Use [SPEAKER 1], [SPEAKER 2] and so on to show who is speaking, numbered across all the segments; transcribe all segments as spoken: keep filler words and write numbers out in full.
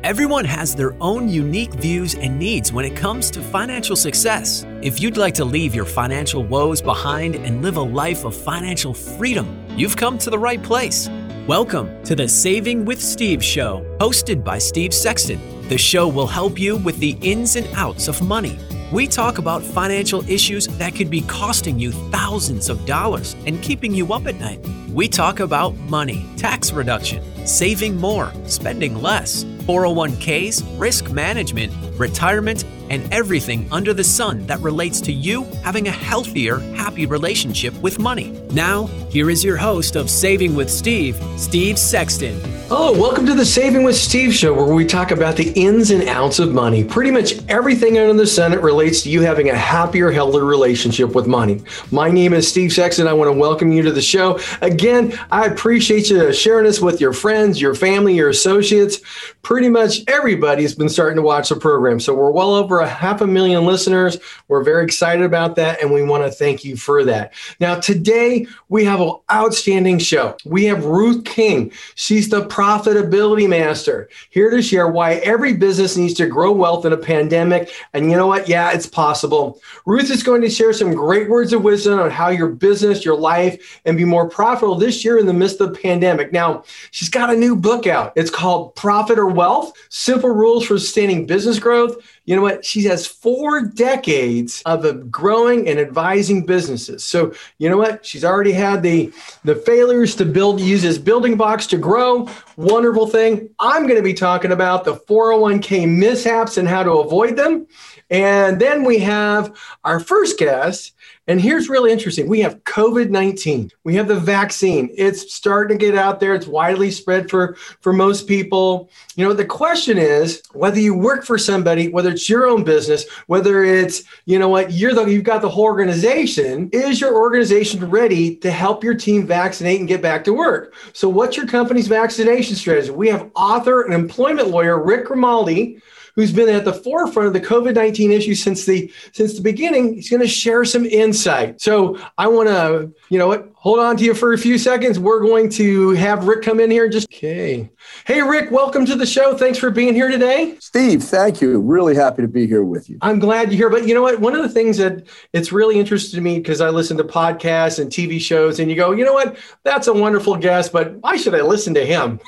[SPEAKER 1] Everyone has their own unique views and needs when it comes to financial success. If you'd like to leave your financial woes behind and live a life of financial freedom, you've come to the right place. Welcome to the Saving with Steve show, hosted by Steve Sexton. The show will help you with the ins and outs of money. We talk about financial issues that could be costing you thousands of dollars and keeping you up at night. We talk about money, tax reduction, saving more, spending less, four oh one k's, risk management, retirement, and everything under the sun that relates to you having a healthier, happy relationship with money. Now, here is your host of Saving with Steve, Steve Sexton.
[SPEAKER 2] Hello, welcome to the Saving with Steve show, where we talk about the ins and outs of money. Pretty much everything under the sun that relates to you having a happier, healthier relationship with money. My name is Steve Sexton. I want to welcome you to the show. Again, I appreciate you sharing this with your friends, your family, your associates. Pretty much everybody's been starting to watch the program. So we're well over a half a million listeners. We're very excited about that, and we want to thank you for that. Now, today we have an outstanding show. We have Ruth King. She's the profitability master, here to share why every business needs to grow wealth in a pandemic. And you know what? Yeah, it's possible. Ruth is going to share some great words of wisdom on how your business, your life, and be more profitable this year in the midst of the pandemic. Now, she's got a new book out. It's called Profit or Wealth: Simple Rules for Sustaining Business Growth. You know what? She has four decades of growing and advising businesses. So you know what? She's already had the, the failures to build, use as building blocks to grow. Wonderful thing. I'm going to be talking about the four oh one k mishaps and how to avoid them. And then we have our first guest. And here's really interesting. We have COVID nineteen. We have the vaccine. It's starting to get out there. It's widely spread for, for most people. You know, the question is whether you work for somebody, whether it's your own business, whether it's, you know what, you're the, you've got the whole organization. Is your organization ready to help your team vaccinate and get back to work? So what's your company's vaccination strategy? We have author and employment lawyer Rick Grimaldi, who's been at the forefront of the COVID nineteen issue since the since the beginning. He's going to share some insight. So I want to, you know what, hold on to you for a few seconds. We're going to have Rick come in here. Just okay. Hey, Rick, welcome to the show. Thanks for being here today.
[SPEAKER 3] Steve, thank you. Really happy to be here with you.
[SPEAKER 2] I'm glad you're here. But you know what? One of the things that it's really interesting to me, because I listen to podcasts and T V shows, and you go, you know what? That's a wonderful guest, but why should I listen to him?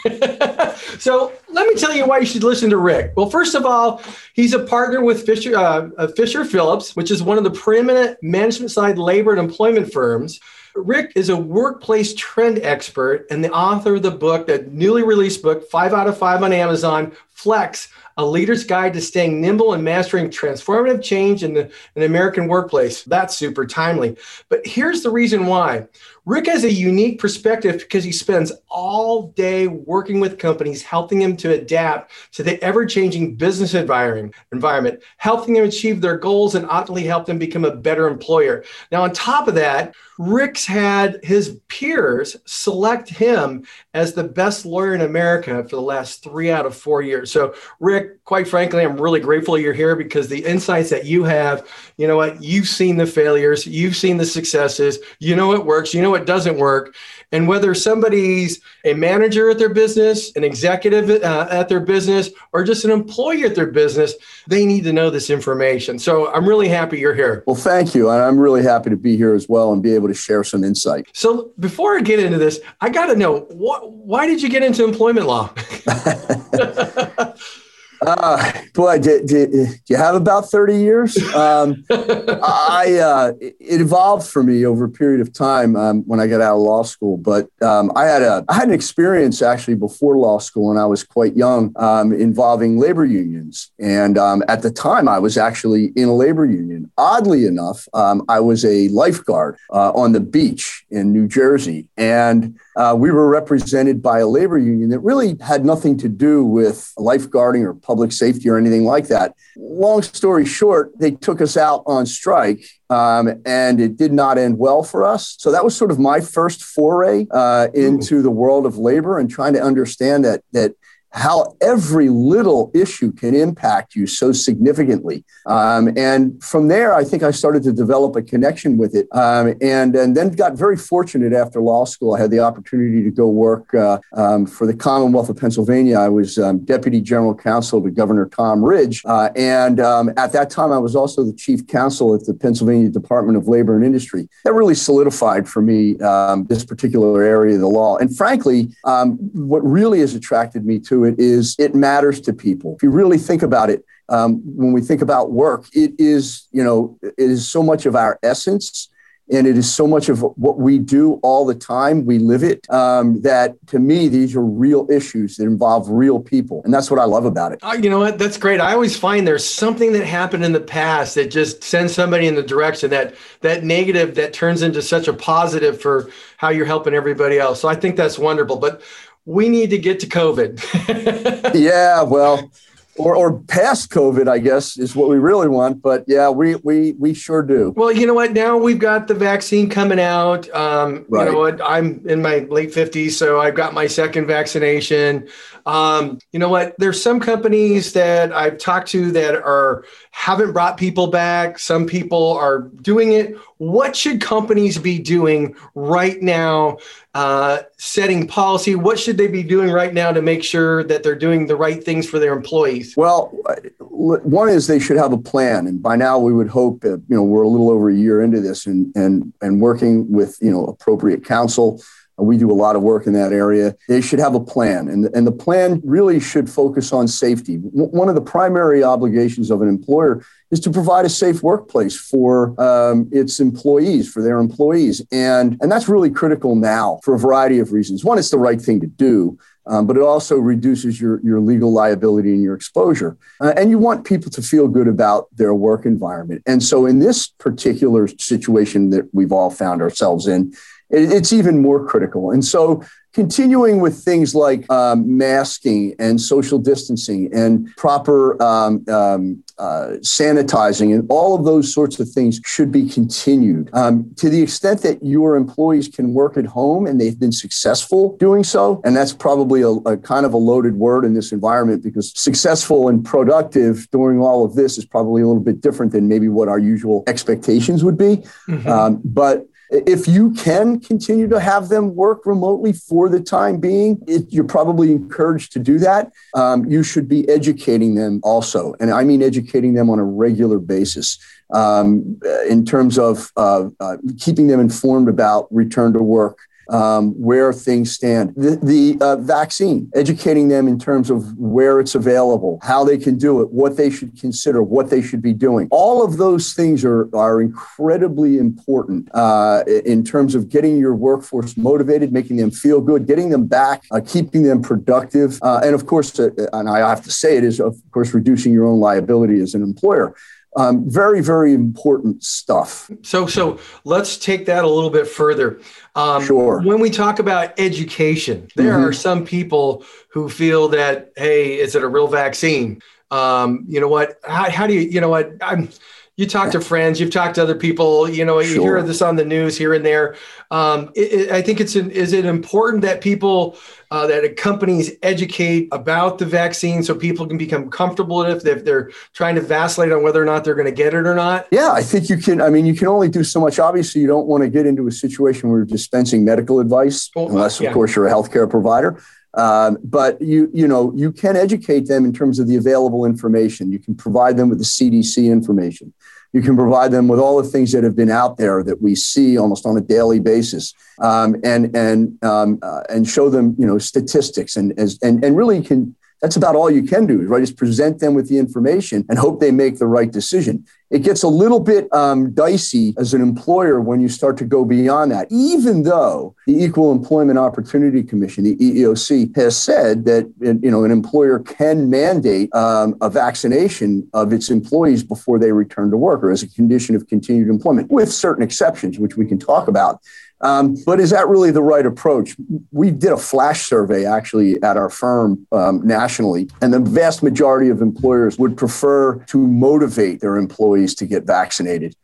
[SPEAKER 2] So let me tell you why you should listen to Rick. Well, first of all, he's a partner with Fisher, uh, Fisher Phillips, which is one of the preeminent management side labor and employment firms. Rick is a workplace trend expert and the author of the book, the newly released book, five out of five on Amazon, Flex, A Leader's Guide to Staying Nimble and Mastering Transformative Change in the, in the American Workplace. That's super timely. But here's the reason why. Rick has a unique perspective because he spends all day working with companies, helping them to adapt to the ever-changing business environment, environment, helping them achieve their goals and ultimately help them become a better employer. Now, on top of that, Rick's had his peers select him as the best lawyer in America for the last three out of four years. So, Rick, quite frankly, I'm really grateful you're here because the insights that you have, you know what, you've seen the failures, you've seen the successes, you know what works, you know what doesn't work. And whether somebody's a manager at their business, an executive uh, at their business, or just an employee at their business, they need to know this information. So I'm really happy you're here.
[SPEAKER 3] Well, thank you. And I'm really happy to be here as well and be able to share some insight.
[SPEAKER 2] So before I get into this, I got to know, wh- why did you get into employment law?
[SPEAKER 3] Uh, boy, do, do, do you have about thirty years? Um, I uh, it evolved for me over a period of time um, when I got out of law school. But um, I had a I had an experience actually before law school when I was quite young um, involving labor unions. And um, at the time, I was actually in a labor union. Oddly enough, um, I was a lifeguard uh, on the beach in New Jersey, and uh, we were represented by a labor union that really had nothing to do with lifeguarding or public safety or anything like that. Long story short, they took us out on strike, um, and it did not end well for us. So that was sort of my first foray uh, into Ooh. the world of labor and trying to understand that that how every little issue can impact you so significantly. Um, and from there, I think I started to develop a connection with it. Um, and, and then got very fortunate after law school. I had the opportunity to go work uh, um, for the Commonwealth of Pennsylvania. I was um, Deputy General Counsel to Governor Tom Ridge. Uh, and um, at that time, I was also the Chief Counsel at the Pennsylvania Department of Labor and Industry. That really solidified for me um, this particular area of the law. And frankly, um, what really has attracted me to it is it matters to people. If you really think about it, um, when we think about work, it is, you know, it is so much of our essence, and it is so much of what we do all the time. We live it. Um, that to me, these are real issues that involve real people, and that's what I love about it.
[SPEAKER 2] Oh, you know what? That's great. I always find there's something that happened in the past that just sends somebody in the direction that that negative that turns into such a positive for how you're helping everybody else. So I think that's wonderful. But we need to get to COVID.
[SPEAKER 3] Yeah, well, or or past COVID, I guess, is what we really want. But yeah, we we we sure do.
[SPEAKER 2] Well, you know what? Now we've got the vaccine coming out. Um,
[SPEAKER 3] right.
[SPEAKER 2] You know what? I'm in my late fifties, so I've got my second vaccination. Um, you know what? There's some companies that I've talked to that are haven't brought people back. Some people are doing it. What should companies be doing right now? Uh, setting policy. What should they be doing right now to make sure that they're doing the right things for their employees?
[SPEAKER 3] Well, one is they should have a plan, and by now we would hope that, you know, we're a little over a year into this, and and and working with, you know, appropriate counsel. We do a lot of work in that area. They should have a plan, and, and the plan really should focus on safety. W- one of the primary obligations of an employer is to provide a safe workplace for um, its employees, for their employees. And, and that's really critical now for a variety of reasons. One, it's the right thing to do, um, but it also reduces your, your legal liability and your exposure. Uh, and you want people to feel good about their work environment. And so in this particular situation that we've all found ourselves in, it's even more critical. And so continuing with things like um, masking and social distancing and proper um, um, uh, sanitizing and all of those sorts of things should be continued. Um, to the extent that your employees can work at home and they've been successful doing so, and that's probably a, a kind of a loaded word in this environment, because successful and productive during all of this is probably a little bit different than maybe what our usual expectations would be. Mm-hmm. Um, but if you can continue to have them work remotely for the time being, it, you're probably encouraged to do that. Um, you should be educating them also. And I mean educating them on a regular basis um, in terms of uh, uh, keeping them informed about return to work, Um, where things stand. The, the uh, vaccine, educating them in terms of where it's available, how they can do it, what they should consider, what they should be doing. All of those things are, are incredibly important uh, in terms of getting your workforce motivated, making them feel good, getting them back, uh, keeping them productive. Uh, and of course, uh, and I have to say it is, of course, reducing your own liability as an employer. Um, very, very important stuff.
[SPEAKER 2] So, so let's take that a little bit further. Um,
[SPEAKER 3] sure.
[SPEAKER 2] When we talk about education, there mm-hmm. are some people who feel that, hey, is it a real vaccine? Um, you know what? How, how do you, you know what? I'm, you talk to friends, you've talked to other people, you know, you
[SPEAKER 3] sure.
[SPEAKER 2] hear this on the news here and there. Um, it, it, I think it's, an, is it important that people, uh, that companies educate about the vaccine so people can become comfortable with it if they're trying to vacillate on whether or not they're going to get it or not?
[SPEAKER 3] Yeah, I think you can. I mean, you can only do so much. Obviously, you don't want to get into a situation where you're dispensing medical advice, well, unless, of yeah. course, you're a healthcare provider. Um, but you, you know, you can educate them in terms of the available information. You can provide them with the C D C information. You can provide them with all the things that have been out there that we see almost on a daily basis, um, and and um, uh, and show them, you know, statistics and as and and really can. That's about all you can do, right? Is present them with the information and hope they make the right decision. It gets a little bit um, dicey as an employer when you start to go beyond that, even though the Equal Employment Opportunity Commission, the E E O C, has said that, you know, an employer can mandate um, a vaccination of its employees before they return to work or as a condition of continued employment, with certain exceptions, which we can talk about. Um, but is that really the right approach? We did a flash survey actually at our firm um, nationally, and the vast majority of employers would prefer to motivate their employees to get vaccinated.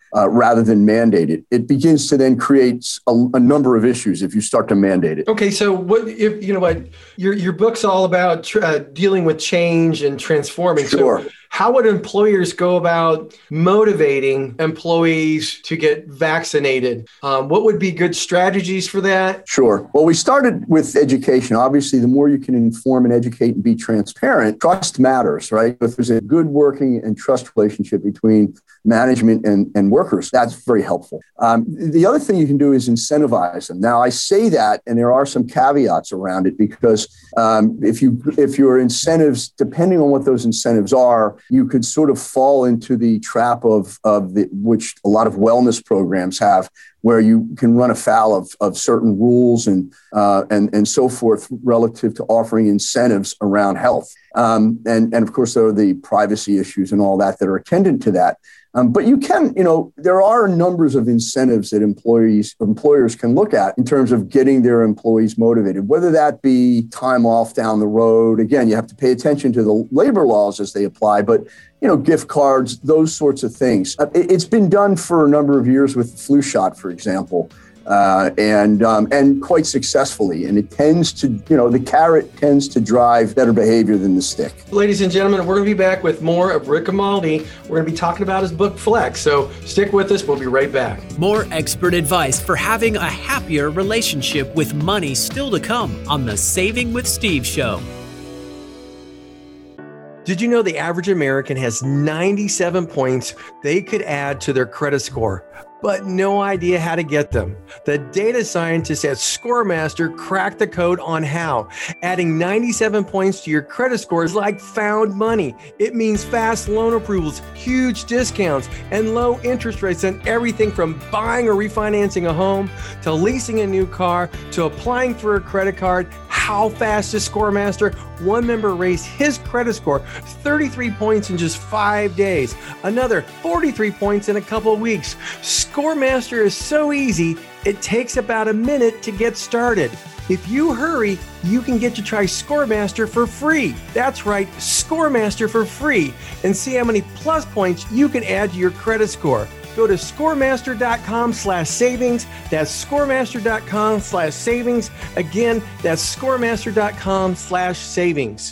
[SPEAKER 3] uh, rather than mandate it. It begins to then create a, a number of issues if you start to mandate it.
[SPEAKER 2] Okay, so what if you know what your your book's all about uh, dealing with change and transforming.
[SPEAKER 3] Sure.
[SPEAKER 2] So how would employers go about motivating employees to get vaccinated? Um, what would be good strategies for that?
[SPEAKER 3] Sure. Well, we started with education. Obviously, the more you can inform and educate and be transparent, trust matters, right? If there's a good working and trust relationship between management and, and workers, that's very helpful. Um, the other thing you can do is incentivize them. Now, I say that, and there are some caveats around it, because um, if you if your incentives, depending on what those incentives are, you could sort of fall into the trap of, of the, which a lot of wellness programs have, where you can run afoul of, of certain rules and, uh, and, and so forth relative to offering incentives around health. Um, and, and of course, there are the privacy issues and all that that are attendant to that. Um, but you can, you know, there are numbers of incentives that employees, employers can look at in terms of getting their employees motivated, whether that be time off down the road. Again, you have to pay attention to the labor laws as they apply, but, you know, gift cards, those sorts of things. Uh, it, it's been done for a number of years with the flu shot, for example. Uh, and um, and quite successfully. And it tends to, you know, the carrot tends to drive better behavior than the stick.
[SPEAKER 2] Ladies and gentlemen, we're going to be back with more of Rick Grimaldi. We're going to be talking about his book, Flex. So stick with us. We'll be right back.
[SPEAKER 1] More expert advice for having a happier relationship with money still to come on the Saving with Steve show.
[SPEAKER 2] Did you know the average American has ninety-seven points they could add to their credit score, but no idea how to get them? The data scientists at ScoreMaster cracked the code on how. Adding ninety-seven points to your credit score is like found money. It means fast loan approvals, huge discounts, and low interest rates on everything from buying or refinancing a home to leasing a new car to applying for a credit card. How fast is ScoreMaster? One member raised his credit score thirty-three points in just five days. Another forty-three points in a couple of weeks. ScoreMaster is so easy, it takes about a minute to get started. If you hurry, you can get to try ScoreMaster for free. That's right, ScoreMaster for free, and see how many plus points you can add to your credit score. Go to scoremaster.com slash savings. That's scoremaster.com slash savings. Again, that's scoremaster.com slash savings.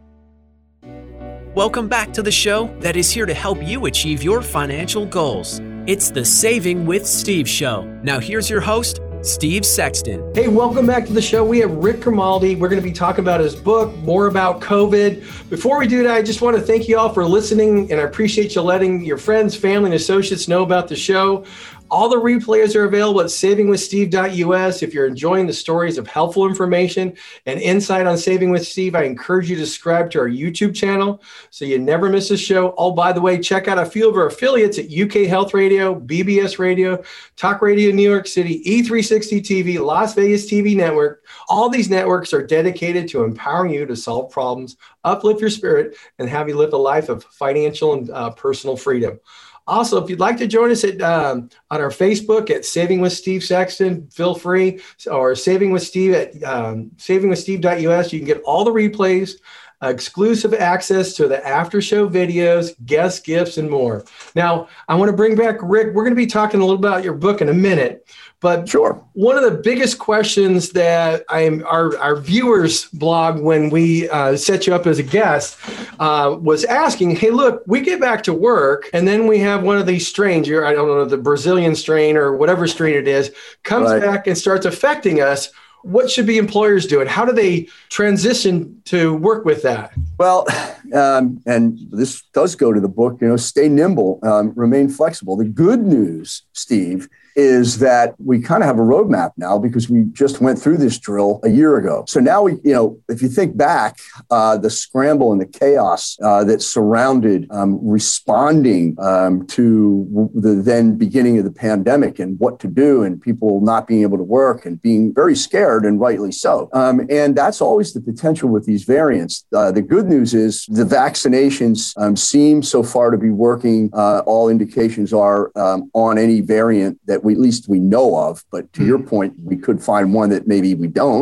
[SPEAKER 1] Welcome back to the show that is here to help you achieve your financial goals. It's the Saving with Steve show. Now here's your host, Steve Sexton.
[SPEAKER 2] Hey, welcome back to the show. We have Rick Grimaldi. We're going to be talking about his book, more about COVID. Before we do that, I just want to thank you all for listening, and I appreciate you letting your friends, family, and associates know about the show. All the replays are available at saving with steve dot u s. If you're enjoying the stories of helpful information and insight on Saving with Steve, I encourage you to subscribe to our YouTube channel so you never miss a show. Oh, by the way, check out a few of our affiliates at U K Health Radio, B B S Radio, Talk Radio New York City, E three sixty T V, Las Vegas T V Network. All these networks are dedicated to empowering you to solve problems, uplift your spirit, and have you live a life of financial and uh, personal freedom. Also, if you'd like to join us at um, on our Facebook at Saving with Steve Sexton, feel free, or Saving with Steve at um, saving with steve dot u s. You can get all the replays, uh, exclusive access to the after show videos, guest gifts, and more. Now, I want to bring back Rick. We're going to be talking a little about your book in a minute. But
[SPEAKER 3] sure,
[SPEAKER 2] one of the biggest questions that I'm our, our viewers blog when we uh, set you up as a guest uh, was asking, hey, look, we get back to work and then we have one of these strains, I don't know, the Brazilian strain or whatever strain it is, comes right. back and starts affecting us. What should be employers doing? How do they transition to work with that?
[SPEAKER 3] Well, um, and this does go to the book, you know, stay nimble, um, remain flexible. The good news, Steve, is that we kind of have a roadmap now because we just went through this drill a year ago. So now we, you know, if you think back, uh, the scramble and the chaos uh, that surrounded um, responding um, to the then beginning of the pandemic and what to do and people not being able to work and being very scared, and rightly so. Um, and that's always the potential with these variants. Uh, the good news is the vaccinations um, seem so far to be working. Uh, all indications are um, on any variant that we at least we know of, but to mm. your point, we could find one that maybe we don't.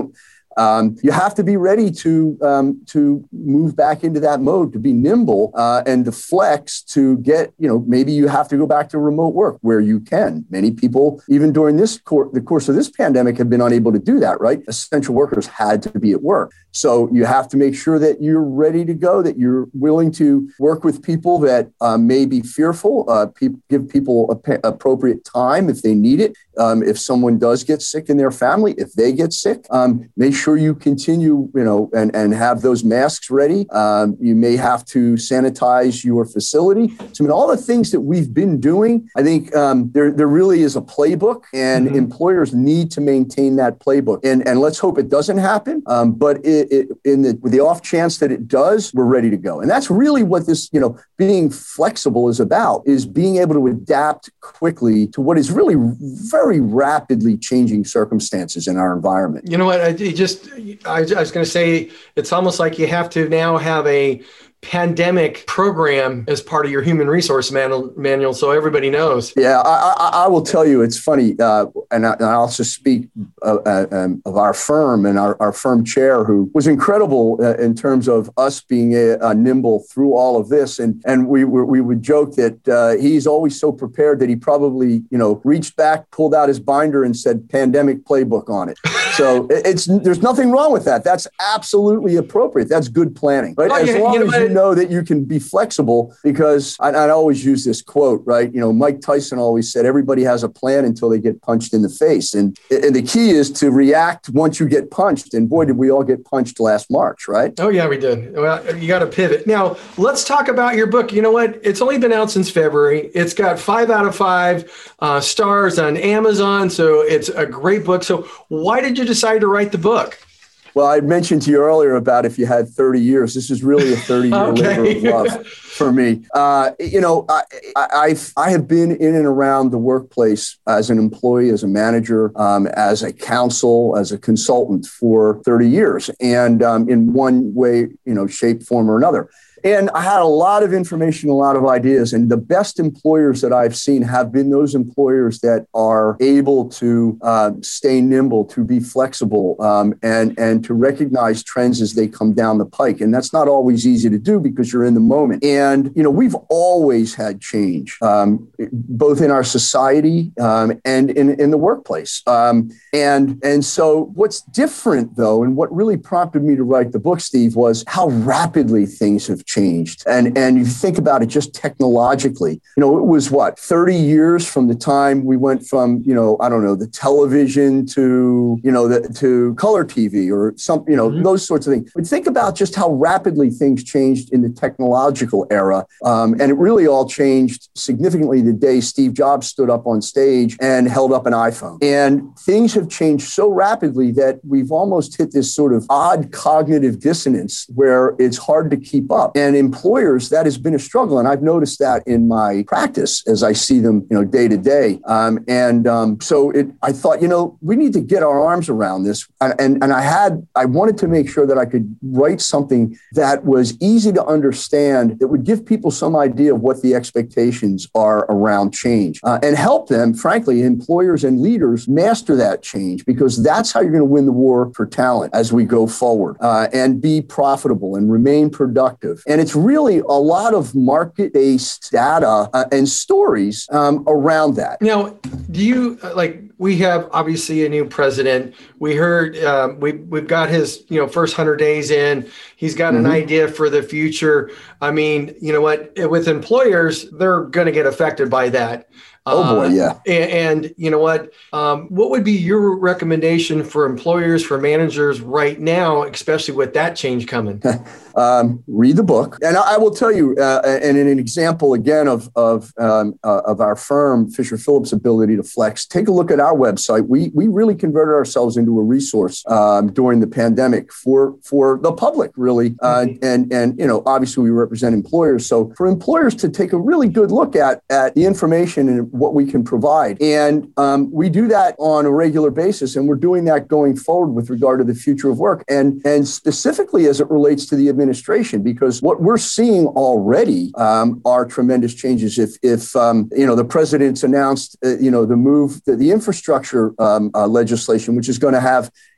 [SPEAKER 3] Um, you have to be ready to um, to move back into that mode, to be nimble uh, and to flex to get, you know, maybe you have to go back to remote work where you can. Many people, even during this cor- the course of this pandemic, have been unable to do that, right? Essential workers had to be at work. So you have to make sure that you're ready to go, that you're willing to work with people that uh, may be fearful, uh, pe- give people a- appropriate time if they need it. Um, if someone does get sick in their family, if they get sick, um, make sure you continue, you know, and, and have those masks ready. Um, you may have to sanitize your facility. So I mean, all the things that we've been doing, I think um, there, there really is a playbook, and mm-hmm. employers need to maintain that playbook. And, and let's hope it doesn't happen. Um, but it, it, in the, with the off chance that it does, we're ready to go. And that's really what this, you know, being flexible is about, is being able to adapt quickly to what is really very very rapidly changing circumstances in our environment.
[SPEAKER 2] You know what? I just, I, I was going to say, it's almost like you have to now have a pandemic program as part of your human resource manual, manual so everybody knows.
[SPEAKER 3] Yeah, I, I, I will tell you, it's funny, uh, and, I, and I'll also speak uh, uh, um, of our firm and our, our firm chair, who was incredible uh, in terms of us being uh, uh, nimble through all of this. And and we we, we would joke that uh, he's always so prepared that he probably, you know, reached back, pulled out his binder and said pandemic playbook on it. So it's there's nothing wrong with that. That's absolutely appropriate. That's good planning, right?
[SPEAKER 2] Oh,
[SPEAKER 3] as
[SPEAKER 2] yeah,
[SPEAKER 3] long
[SPEAKER 2] you know,
[SPEAKER 3] as you know that you can be flexible, because I, I always use this quote, right? You know, Mike Tyson always said, everybody has a plan until they get punched in the face. And, and the key is to react once you get punched. And boy, did we all get punched last March, right?
[SPEAKER 2] Oh, yeah, we did. Well, you got to pivot. Now, let's talk about your book. You know what? It's only been out since February. It's got five out of five uh, stars on Amazon. So it's a great book. So why did you decide to write the book?
[SPEAKER 3] Well, I mentioned to you earlier about if you had thirty years. This is really a thirty-year
[SPEAKER 2] okay.
[SPEAKER 3] labor of love for me. Uh, you know, I, I, I've, I have been in and around the workplace as an employee, as a manager, um, as a counsel, as a consultant for thirty years. And um, in one way, you know, shape, form, or another. And I had a lot of information, a lot of ideas. And the best employers that I've seen have been those employers that are able to uh, stay nimble, to be flexible, um, and, and to recognize trends as they come down the pike. And that's not always easy to do because you're in the moment. And, you know, we've always had change, um, both in our society um, and in, in the workplace. Um, and, and so what's different, though, and what really prompted me to write the book, Steve, was how rapidly things have changed. changed. And, and you think about it just technologically, you know, it was what, thirty years from the time we went from, you know, I don't know, the television to, you know, the, to color T V or some, you know, mm-hmm. those sorts of things. But think about just how rapidly things changed in the technological era. Um, and it really all changed significantly the day Steve Jobs stood up on stage and held up an iPhone. And things have changed so rapidly that we've almost hit this sort of odd cognitive dissonance where it's hard to keep up. And employers, that has been a struggle. And I've noticed that in my practice as I see them, you know, day to day. Um, and um, so it, I thought, you know, we need to get our arms around this. And, and, and I had, I wanted to make sure that I could write something that was easy to understand, that would give people some idea of what the expectations are around change uh, and help them, frankly, employers and leaders master that change, because that's how you're going to win the war for talent as we go forward uh, and be profitable and remain productive. And it's really a lot of market-based data uh, and stories um, around that.
[SPEAKER 2] Now, do you, like, we have obviously a new president. We heard, um, we, we've got his, you know, first one hundred days in. He's got mm-hmm. an idea for the future. I mean, you know what, with employers, they're going to get affected by that.
[SPEAKER 3] Oh, boy, yeah.
[SPEAKER 2] Uh, and, and you know what, um, what would be your recommendation for employers, for managers right now, especially with that change coming?
[SPEAKER 3] um, read the book. And I, I will tell you, uh, and in an example, again, of of um, uh, of our firm, Fisher Phillips' ability to flex, take a look at our website. We we really converted ourselves into a resource um, during the pandemic for, for the public, really. Uh, mm-hmm. And, and you know, obviously, we represent employers. So for employers to take a really good look at, at the information and what we can provide. And um, we do that on a regular basis, and we're doing that going forward with regard to the future of work, and, and specifically as it relates to the administration, because what we're seeing already um, are tremendous changes. If, if um, you know, the president's announced, uh, you know, the move, the, the infrastructure um, uh, legislation, which is going to have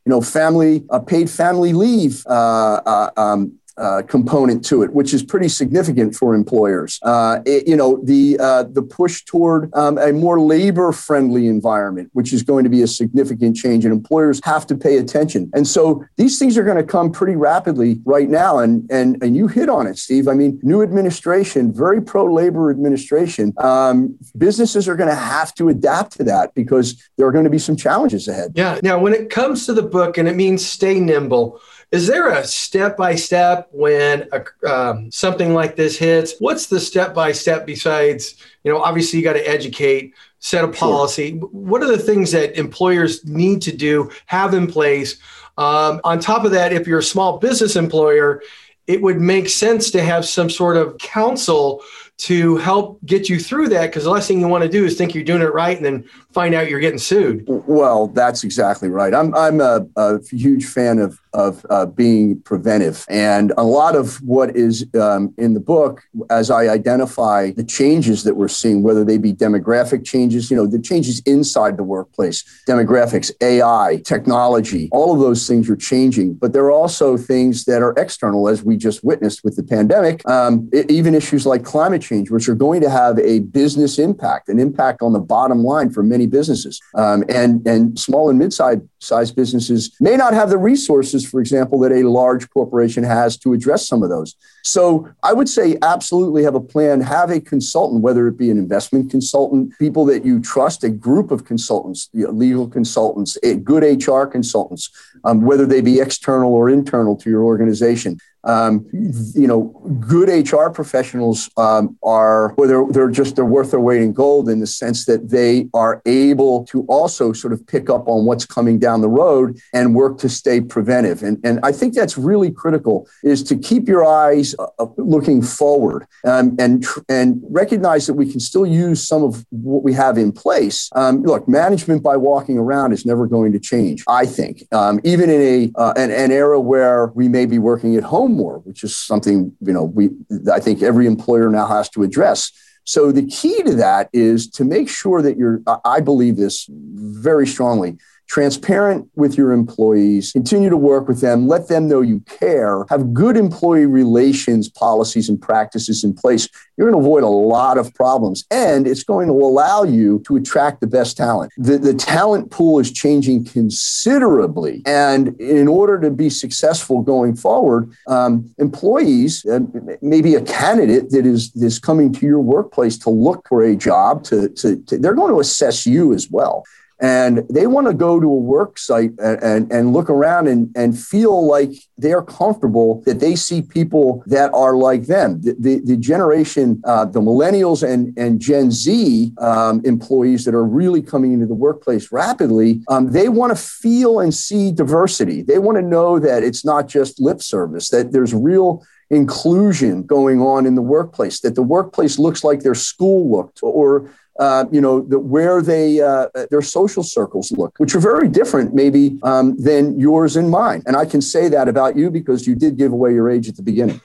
[SPEAKER 3] you know, family, uh, paid family leave uh, uh, um, Uh, component to it, which is pretty significant for employers. Uh, it, you know, the uh, the push toward um, a more labor-friendly environment, which is going to be a significant change, and employers have to pay attention. And so these things are going to come pretty rapidly right now. And and and you hit on it, Steve. I mean, new administration, very pro-labor administration. Um, businesses are going to have to adapt to that because there are going to be some challenges ahead.
[SPEAKER 2] Yeah. Now, when it comes to the book, and it means stay nimble, is there a step-by-step when a, um, something like this hits? What's the step-by-step besides, you know, obviously you got to educate, set a policy. Sure. What are the things that employers need to do, have in place? Um, on top of that, if you're a small business employer, it would make sense to have some sort of counsel to help get you through that, because the last thing you want to do is think you're doing it right and then find out you're getting sued.
[SPEAKER 3] Well, that's exactly right. I'm I'm a, a huge fan of of uh, being preventive, and a lot of what is um, in the book, as I identify the changes that we're seeing, whether they be demographic changes, you know, the changes inside the workplace, demographics, A I, technology, all of those things are changing. But there are also things that are external, as we just witnessed with the pandemic, um, it, even issues like climate change, which are going to have a business impact, an impact on the bottom line for many businesses. Um, and, and small and mid-sized sized businesses may not have the resources, for example, that a large corporation has to address some of those. So I would say absolutely have a plan, have a consultant, whether it be an investment consultant, people that you trust, a group of consultants, you know, legal consultants, a good H R consultants, um, whether they be external or internal to your organization. Um, you know, good H R professionals um, are, well, they're, they're just, they're worth their weight in gold in the sense that they are able to also sort of pick up on what's coming down the road and work to stay preventive. And, and I think that's really critical, is to keep your eyes uh, looking forward um, and, and recognize that we can still use some of what we have in place. Um, look, management by walking around is never going to change, I think, um, even in a uh, an, an era where we may be working at home more, which is something, you know, we I think every employer now has to address. So the key to that is to make sure that you're, I believe this very strongly, transparent with your employees, continue to work with them, let them know you care, have good employee relations policies and practices in place. You're going to avoid a lot of problems, and it's going to allow you to attract the best talent. The, the talent pool is changing considerably, and in order to be successful going forward, um, employees, uh, maybe a candidate that is, is coming to your workplace to look for a job, to, to, to they're going to assess you as well. And they want to go to a work site and, and, and look around and, and feel like they're comfortable, that they see people that are like them. The, the, the generation, uh, the millennials and, and Gen Z um, employees that are really coming into the workplace rapidly, um, they want to feel and see diversity. They want to know that it's not just lip service, that there's real inclusion going on in the workplace, that the workplace looks like their school looked, or Uh, you know, the, where they uh, their social circles look, which are very different maybe um, than yours and mine. And I can say that about you because you did give away your age at the beginning.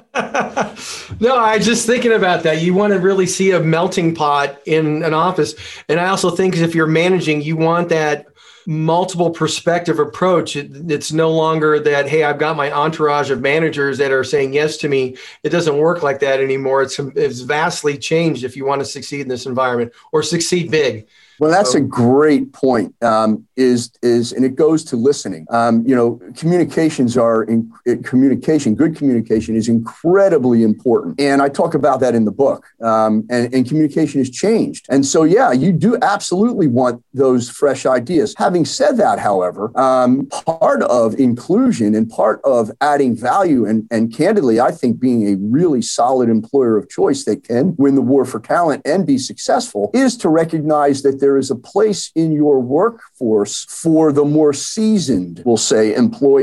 [SPEAKER 2] No, I was just thinking about that. You want to really see a melting pot in an office. And I also think if you're managing, you want that multiple perspective approach. It, it's no longer that, hey, I've got my entourage of managers that are saying yes to me. It doesn't work like that anymore. It's, it's vastly changed if you want to succeed in this environment or succeed big.
[SPEAKER 3] Well, that's a great point. Um, is is and it goes to listening. Um, you know, communications are in, communication. Good communication is incredibly important, and I talk about that in the book. Um, and, and communication has changed, and so yeah, you do absolutely want those fresh ideas. Having said that, however, um, part of inclusion and part of adding value, and and candidly, I think being a really solid employer of choice that can win the war for talent and be successful, is to recognize that there There is a place in your workforce for the more seasoned, we'll say, employee.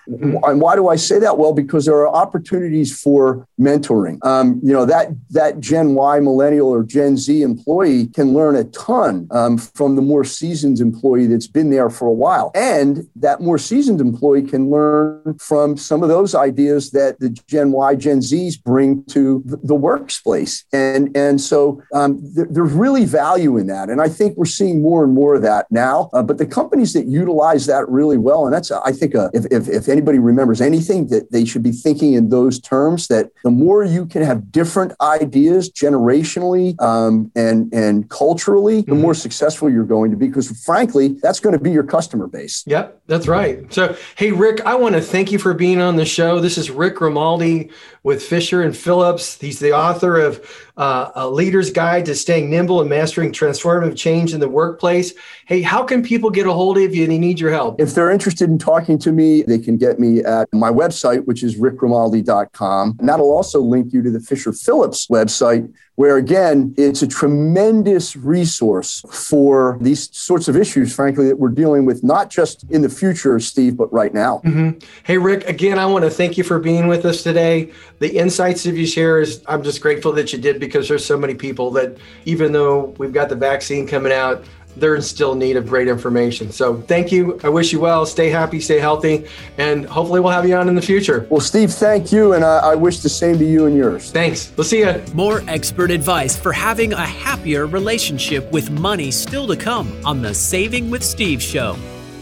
[SPEAKER 3] Mm-hmm. And why do I say that? Well, because there are opportunities for mentoring. Um, you know, that that Gen Y millennial or Gen Z employee can learn a ton um, from the more seasoned employee that's been there for a while. And that more seasoned employee can learn from some of those ideas that the Gen Y, Gen Zs bring to the workplace. And, and so um, th- there's really value in that. And I think we're seeing more and more of that now. Uh, but the companies that utilize that really well, and that's, I think, uh, if, if, if anybody remembers anything, that they should be thinking in those terms, that the more you can have different ideas generationally um, and, and culturally, the more successful you're going to be, because frankly, that's going to be your customer base.
[SPEAKER 2] Yep, that's right. So, hey, Rick, I want to thank you for being on the show. This is Rick Grimaldi with Fisher and Phillips. He's the author of uh, A Leader's Guide to Staying Nimble and Mastering Transformative Change in the Workplace. Hey, how can people get a hold of you and they need your help?
[SPEAKER 3] If they're interested in talking to me, they can get me at my website, which is rick grimaldi dot com. And that'll also link you to the Fisher Phillips website, where, again, it's a tremendous resource for these sorts of issues, frankly, that we're dealing with, not just in the future, Steve, but right now.
[SPEAKER 2] Mm-hmm. Hey, Rick, again, I want to thank you for being with us today. The insights that you share is, I'm just grateful that you did, because there's so many people that, even though we've got the vaccine coming out, they're in still need of great information. So thank you. I wish you well. Stay happy, stay healthy, and hopefully we'll have you on in the future.
[SPEAKER 3] Well, Steve, thank you. And I, I wish the same to you and yours.
[SPEAKER 2] Thanks. We'll see you.
[SPEAKER 1] More expert advice for having a happier relationship with money still to come on the Saving with Steve show.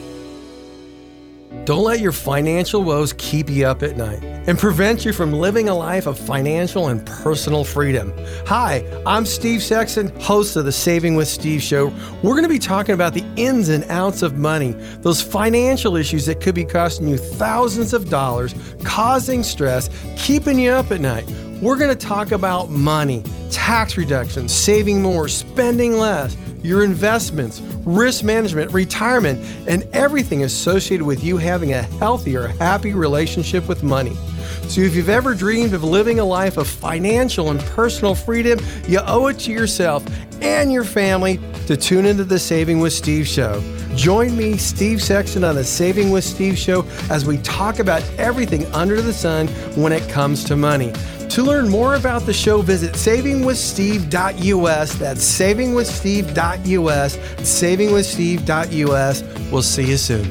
[SPEAKER 4] Don't let your financial woes keep you up at night and prevent you from living a life of financial and personal freedom. Hi, I'm Steve Sexton, host of the Saving with Steve show. We're going to be talking about the ins and outs of money, those financial issues that could be costing you thousands of dollars, causing stress, keeping you up at night. We're going to talk about money, tax reductions, saving more, spending less, your investments, risk management, retirement, and everything associated with you having a healthier, happy relationship with money. So if you've ever dreamed of living a life of financial and personal freedom, you owe it to yourself and your family to tune into the Saving with Steve show. Join me, Steve Sexton, on the Saving with Steve show as we talk about everything under the sun when it comes to money. To learn more about the show, visit saving with steve dot u s. That's saving with steve dot u s. saving with steve dot u s. We'll see you soon.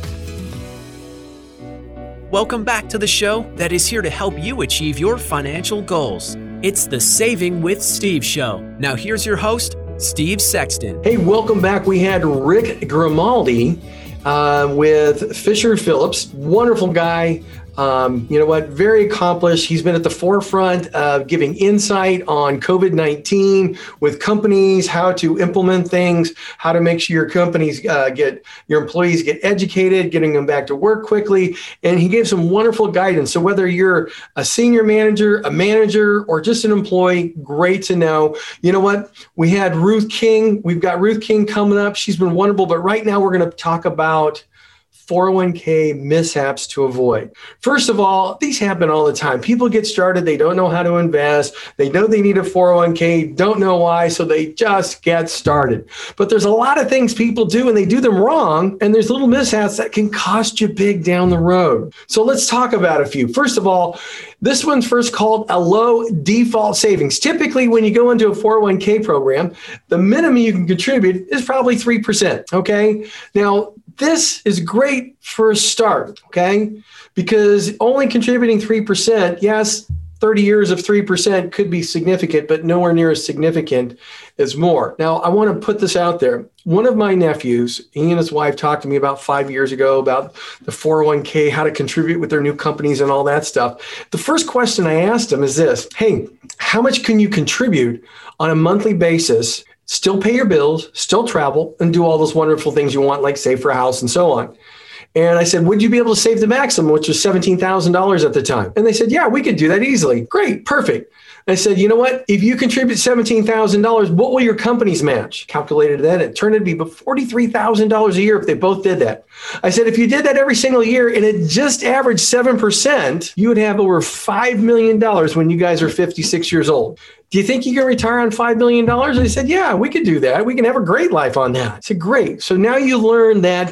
[SPEAKER 1] Welcome back to the show that is here to help you achieve your financial goals. It's the Saving with Steve show. Now here's your host, Steve Sexton.
[SPEAKER 2] Hey, welcome back. We had Rick Grimaldi uh, with Fisher Phillips. Wonderful guy. Um, you know what? Very accomplished. He's been at the forefront of giving insight on COVID nineteen with companies, how to implement things, how to make sure your companies uh, get, your employees get educated, getting them back to work quickly. And he gave some wonderful guidance. So whether you're a senior manager, a manager, or just an employee, great to know. You know what? We had Ruth King. We've got Ruth King coming up. She's been wonderful. But right now we're going to talk about four oh one k mishaps to avoid. First of all, these happen all the time. People get started, they don't know how to invest, they know they need a four oh one k, don't know why, so they just get started. But there's a lot of things people do and they do them wrong, and there's little mishaps that can cost you big down the road. So let's talk about a few. First of all, this one's first called a low default savings. Typically, when you go into a four oh one k program, the minimum you can contribute is probably three percent, okay? Now, this is great for a start, okay? Because only contributing three percent, yes, thirty years of three percent could be significant, but nowhere near as significant as more. Now, I want to put this out there. One of my nephews, he and his wife talked to me about five years ago about the four oh one k, how to contribute with their new companies and all that stuff. The first question I asked him is this: hey, how much can you contribute on a monthly basis, still pay your bills, still travel, and do all those wonderful things you want, like save for a house and so on? And I said, would you be able to save the maximum, which was seventeen thousand dollars at the time? And they said, yeah, we could do that easily. Great, perfect. And I said, you know what? If you contribute seventeen thousand dollars, what will your companies match? Calculated that, it turned out to be about forty-three thousand dollars a year if they both did that. I said, if you did that every single year and it just averaged seven percent, you would have over five million dollars when you guys are fifty-six years old. Do you think you can retire on five million dollars? They said, yeah, we could do that. We can have a great life on that. I said, great. So now you learn that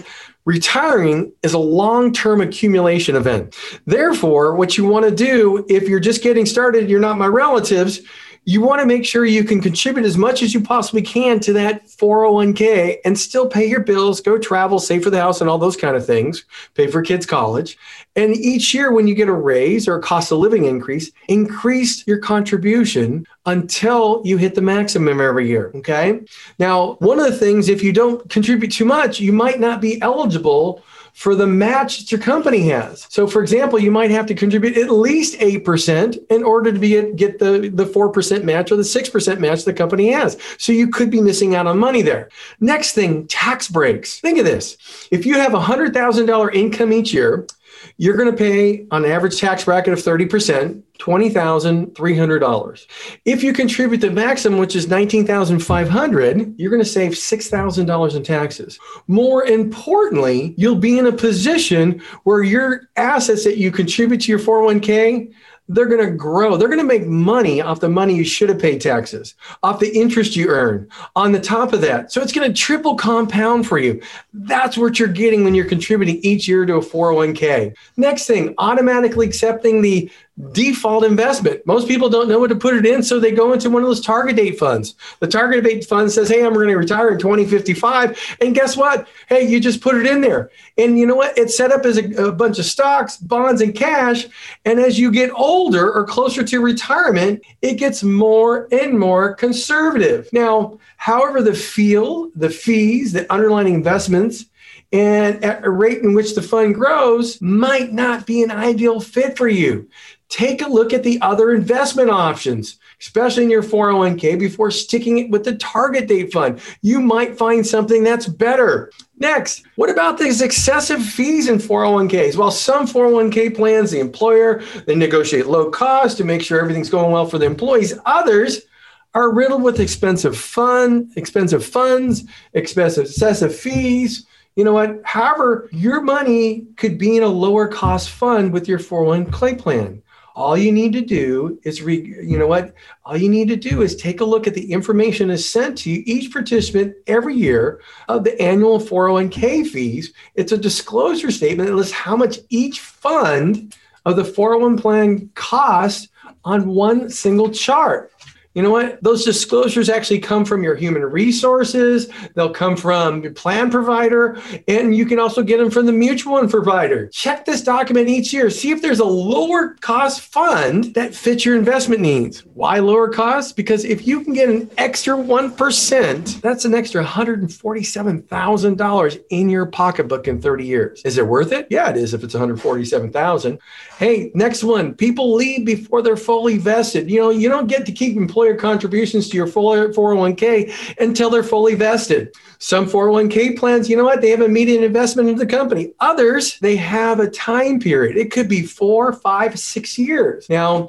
[SPEAKER 2] Retiring is a long-term accumulation event. Therefore, what you want to do, if you're just getting started, you're not my relatives, you want to make sure you can contribute as much as you possibly can to that four oh one k and still pay your bills, go travel, save for the house and all those kind of things, pay for kids' college. And each year when you get a raise or a cost of living increase, increase your contribution until you hit the maximum every year, okay? Now, one of the things, if you don't contribute too much, you might not be eligible for the match that your company has. So for example, you might have to contribute at least eight percent in order to be get the, the four percent match or the six percent match the company has. So you could be missing out on money there. Next thing, tax breaks. Think of this. If you have a one hundred thousand dollars income each year, you're going to pay on an average tax bracket of thirty percent, twenty thousand three hundred dollars. If you contribute the maximum, which is nineteen thousand five hundred dollars, you're going to save six thousand dollars in taxes. More importantly, you'll be in a position where your assets that you contribute to your four oh one k, they're going to grow. They're going to make money off the money you should have paid taxes, off the interest you earn on the top of that. So it's going to triple compound for you. That's what you're getting when you're contributing each year to a four oh one k. Next thing, automatically accepting the default investment. Most people don't know what to put it in, so they go into one of those target date funds. The target date fund says, hey, I'm going to retire in twenty fifty-five. And guess what? Hey, you just put it in there. And you know what? It's set up as a, a bunch of stocks, bonds, and cash. And as you get older or closer to retirement, it gets more and more conservative. Now, however, the feel, the fees, the underlying investments, and at a rate in which the fund grows might not be an ideal fit for you. Take a look at the other investment options, especially in your four oh one k, before sticking it with the target date fund. You might find something that's better. Next, what about these excessive fees in four oh one k's? Well, some four oh one k plans, the employer, they negotiate low cost to make sure everything's going well for the employees. Others are riddled with expensive fund, expensive funds, expensive excessive fees. You know what? However, your money could be in a lower cost fund with your four oh one k plan. All you need to do is, re, you know what? All you need to do is take a look at the information that's sent to you, each participant every year of the annual four oh one k fees. It's a disclosure statement that lists how much each fund of the four oh one plan costs on one single chart. You know what? Those disclosures actually come from your human resources. They'll come from your plan provider, and you can also get them from the mutual fund provider. Check this document each year. See if there's a lower cost fund that fits your investment needs. Why lower cost? Because if you can get an extra one percent, that's an extra one hundred forty-seven thousand dollars in your pocketbook in thirty years. Is it worth it? Yeah, it is if it's one hundred forty-seven thousand dollars. Hey, next one. People leave before they're fully vested. You know, you don't get to keep employee contributions to your four oh one k until they're fully vested. Some four oh one k plans, you know what? They have immediate investment into the company. Others, they have a time period. It could be four, five, six years. Now,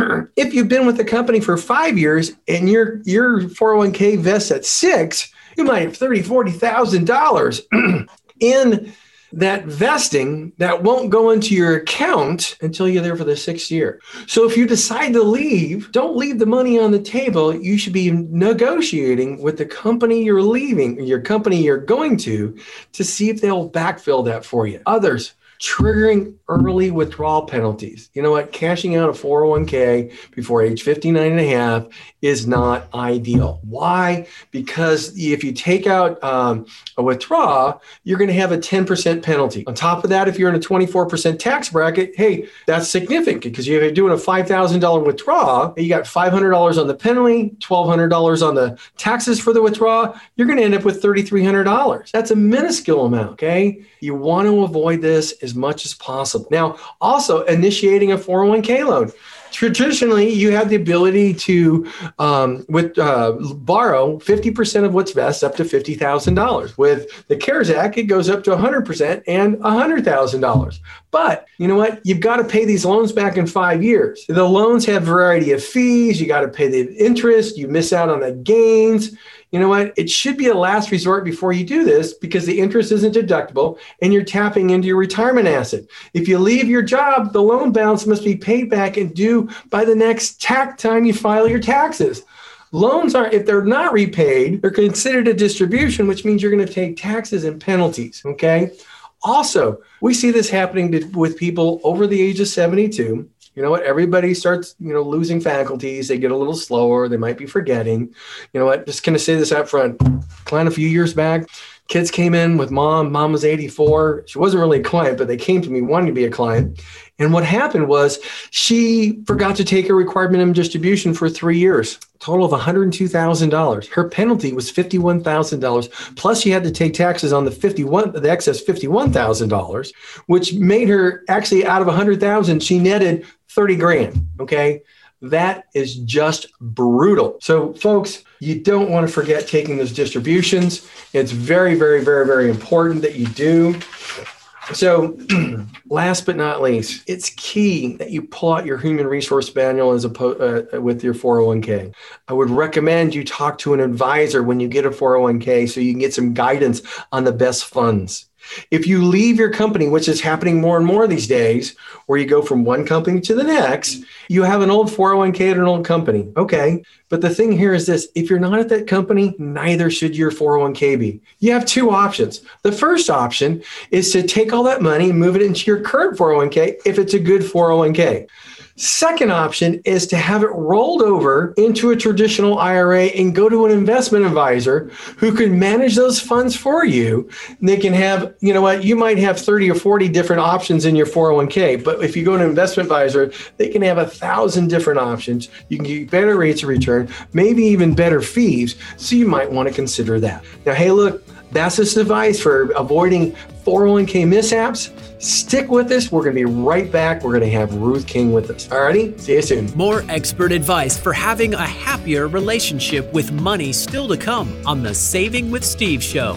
[SPEAKER 2] if you've been with the company for five years and your, your four oh one k vests at six, you might have thirty thousand dollars, forty thousand dollars in that vesting that won't go into your account until you're there for the sixth year. So if you decide to leave, don't leave the money on the table. You should be negotiating with the company you're leaving, your company you're going to, to see if they'll backfill that for you. Others, triggering early withdrawal penalties. You know what? Cashing out a four oh one k before age fifty-nine and a half is not ideal. Why? Because if you take out um, a withdrawal, you're going to have a ten percent penalty. On top of that, if you're in a twenty-four percent tax bracket, hey, that's significant because you're doing a five thousand dollars withdrawal, you got five hundred dollars on the penalty, twelve hundred dollars on the taxes for the withdrawal, you're going to end up with three thousand three hundred dollars. That's a minuscule amount, okay? You want to avoid this as much as possible. Now, also initiating a four oh one k loan. Traditionally, you have the ability to um, with uh, borrow fifty percent of what's vested up to fifty thousand dollars. With the CARES Act, it goes up to one hundred percent and one hundred thousand dollars. But you know what? You've got to pay these loans back in five years. The loans have a variety of fees. You got to pay the interest. You miss out on the gains. You know what? It should be a last resort before you do this because the interest isn't deductible and you're tapping into your retirement asset. If you leave your job, the loan balance must be paid back and due by the next tax time you file your taxes. Loans are, if they're not repaid, they're considered a distribution, which means you're going to take taxes and penalties, okay? Also, we see this happening to, with people over the age of seventy-two. You know what? Everybody starts, you know, losing faculties. They get a little slower. They might be forgetting. You know what? Just going to say this up front. Client a few years back, kids came in with mom. Mom was eighty-four. She wasn't really a client, but they came to me wanting to be a client. And what happened was she forgot to take her required minimum distribution for three years, a total of one hundred two thousand dollars. Her penalty was fifty-one thousand dollars. Plus she had to take taxes on the fifty-one, the excess fifty-one thousand dollars, which made her actually out of one hundred thousand dollars, she netted thirty grand. Okay. That is just brutal. So folks, you don't want to forget taking those distributions. It's very, very, very, very important that you do. So last but not least, it's key that you pull out your human resource manual as opposed uh, with your four oh one k. I would recommend you talk to an advisor when you get a four oh one k so you can get some guidance on the best funds. If you leave your company, which is happening more and more these days, where you go from one company to the next, you have an old four oh one k at an old company. Okay. But the thing here is this, if you're not at that company, neither should your four oh one k be. You have two options. The first option is to take all that money and move it into your current four oh one k if it's a good four oh one k. Second option is to have it rolled over into a traditional I R A and go to an investment advisor who can manage those funds for you. And they can have, you know what, you might have thirty or forty different options in your four oh one k, but if you go to an investment advisor, they can have a thousand different options. You can get better rates of return, maybe even better fees. So you might want to consider that. Now, hey, look, that's this advice for avoiding four oh one k mishaps. Stick with us. We're going to be right back. We're going to have Ruth King with us. Alrighty, see you soon.
[SPEAKER 1] More expert advice for having a happier relationship with money still to come on the Saving with Steve show.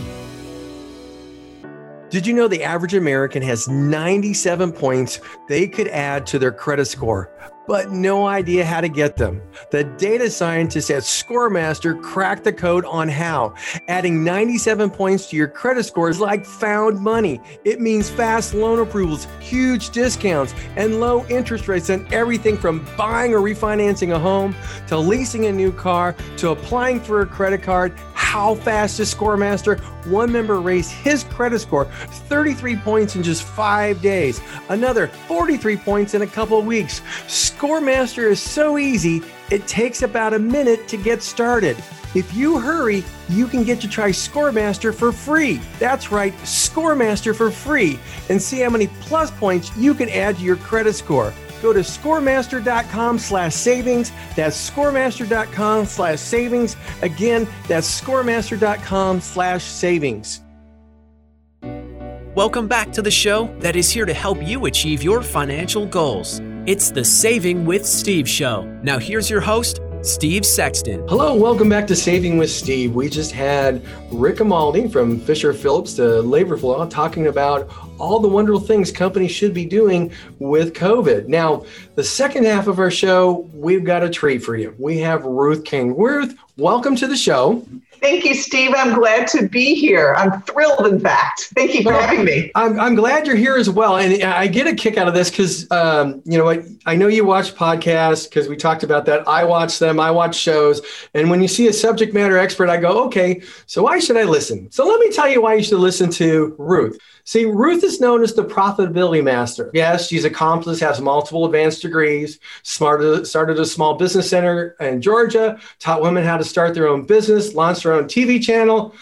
[SPEAKER 2] Did you know the average American has ninety-seven points they could add to their credit score, but no idea how to get them? The data scientists at ScoreMaster cracked the code on how. Adding ninety-seven points to your credit score is like found money. It means fast loan approvals, huge discounts, and low interest rates on everything from buying or refinancing a home to leasing a new car to applying for a credit card. How fast is ScoreMaster? One member raised his credit score thirty-three points in just five days. Another forty-three points in a couple of weeks. ScoreMaster is so easy, it takes about a minute to get started. If you hurry, you can get to try ScoreMaster for free. That's right, ScoreMaster for free, and see how many plus points you can add to your credit score. Go to scoremaster.com slash savings. That's scoremaster.com slash savings. Again, that's scoremaster.com slash savings.
[SPEAKER 1] Welcome back to the show that is here to help you achieve your financial goals. It's the Saving with Steve show. Now here's your host, Steve Sexton.
[SPEAKER 2] Hello, welcome back to Saving with Steve. We just had Rick Amaldi from Fisher Phillips to Labor Law talking about all the wonderful things companies should be doing with COVID. Now, the second half of our show, we've got a treat for you. We have Ruth King. Ruth, welcome to the show.
[SPEAKER 5] Thank you, Steve. I'm glad to be here. I'm thrilled, in fact. Thank you for well, having me.
[SPEAKER 2] I'm, I'm glad you're here as well. And I get a kick out of this because, um, you know, I, I know you watch podcasts because we talked about that. I watch them. I watch shows. And when you see a subject matter expert, I go, okay, so why should I listen? So let me tell you why you should listen to Ruth. See, Ruth is known as the profitability master. Yes, she's accomplished, has multiple advanced degrees, started, started a small business center in Georgia, taught women how to start their own business, launched her own T V channel.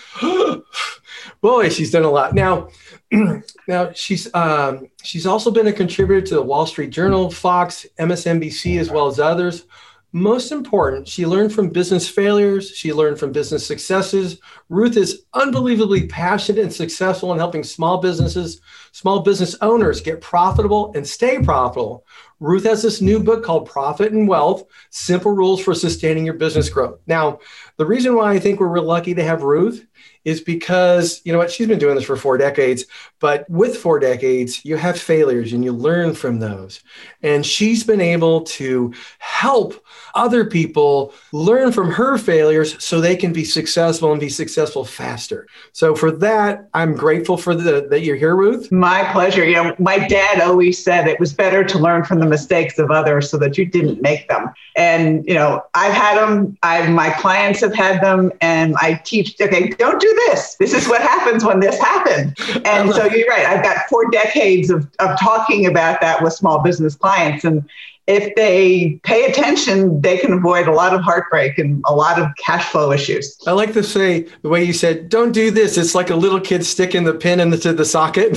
[SPEAKER 2] Boy, she's done a lot. Now, now she's um, she's also been a contributor to the Wall Street Journal, Fox, M S N B C, as well as others. Most important, she learned from business failures. She learned from business successes. Ruth is unbelievably passionate and successful in helping small businesses, small business owners get profitable and stay profitable. Ruth has this new book called Profit and Wealth, Simple Rules for Sustaining Your Business Growth. Now, the reason why I think we're real lucky to have Ruth is because, you know what, she's been doing this for four decades, but with four decades, you have failures and you learn from those. And she's been able to help other people learn from her failures so they can be successful and be successful faster. So for that, I'm grateful for the, that you're here, Ruth.
[SPEAKER 5] My pleasure. You know, my dad always said it was better to learn from the mistakes of others so that you didn't make them. And, you know, I've had them, I've, my clients have had them, and I teach, okay, don't do this. This is what happens when this happened. And so you're right. I've got four decades of, of talking about that with small business clients. And if they pay attention, they can avoid a lot of heartbreak and a lot of cash flow issues.
[SPEAKER 2] I like to say the way you said, don't do this. It's like a little kid sticking the pin into the socket.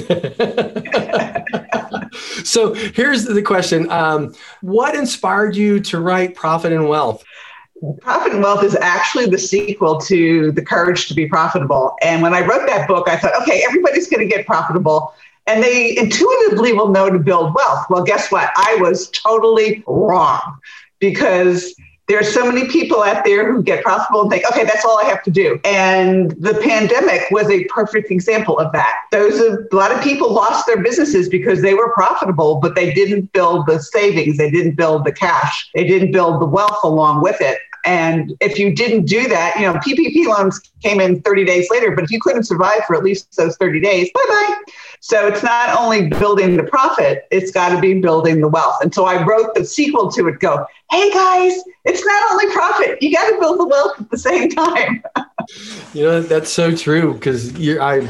[SPEAKER 2] So here's the question. Um, what inspired you to write Profit and Wealth?
[SPEAKER 5] Profit and Wealth is actually the sequel to The Courage to Be Profitable. And when I wrote that book, I thought, okay, everybody's going to get profitable, and they intuitively will know to build wealth. Well, guess what? I was totally wrong, because there's so many people out there who get profitable and think, okay, that's all I have to do. And the pandemic was a perfect example of that. Those a lot of people lost their businesses because they were profitable, but they didn't build the savings. They didn't build the cash. They didn't build the wealth along with it. And if you didn't do that, you know, P P P loans came in thirty days later, but if you couldn't survive for at least those thirty days, bye-bye. So it's not only building the profit, it's got to be building the wealth. And so I wrote the sequel to it, go, hey guys, it's not only profit, you got to build the wealth at the same time.
[SPEAKER 2] You know, that's so true, because you're, I,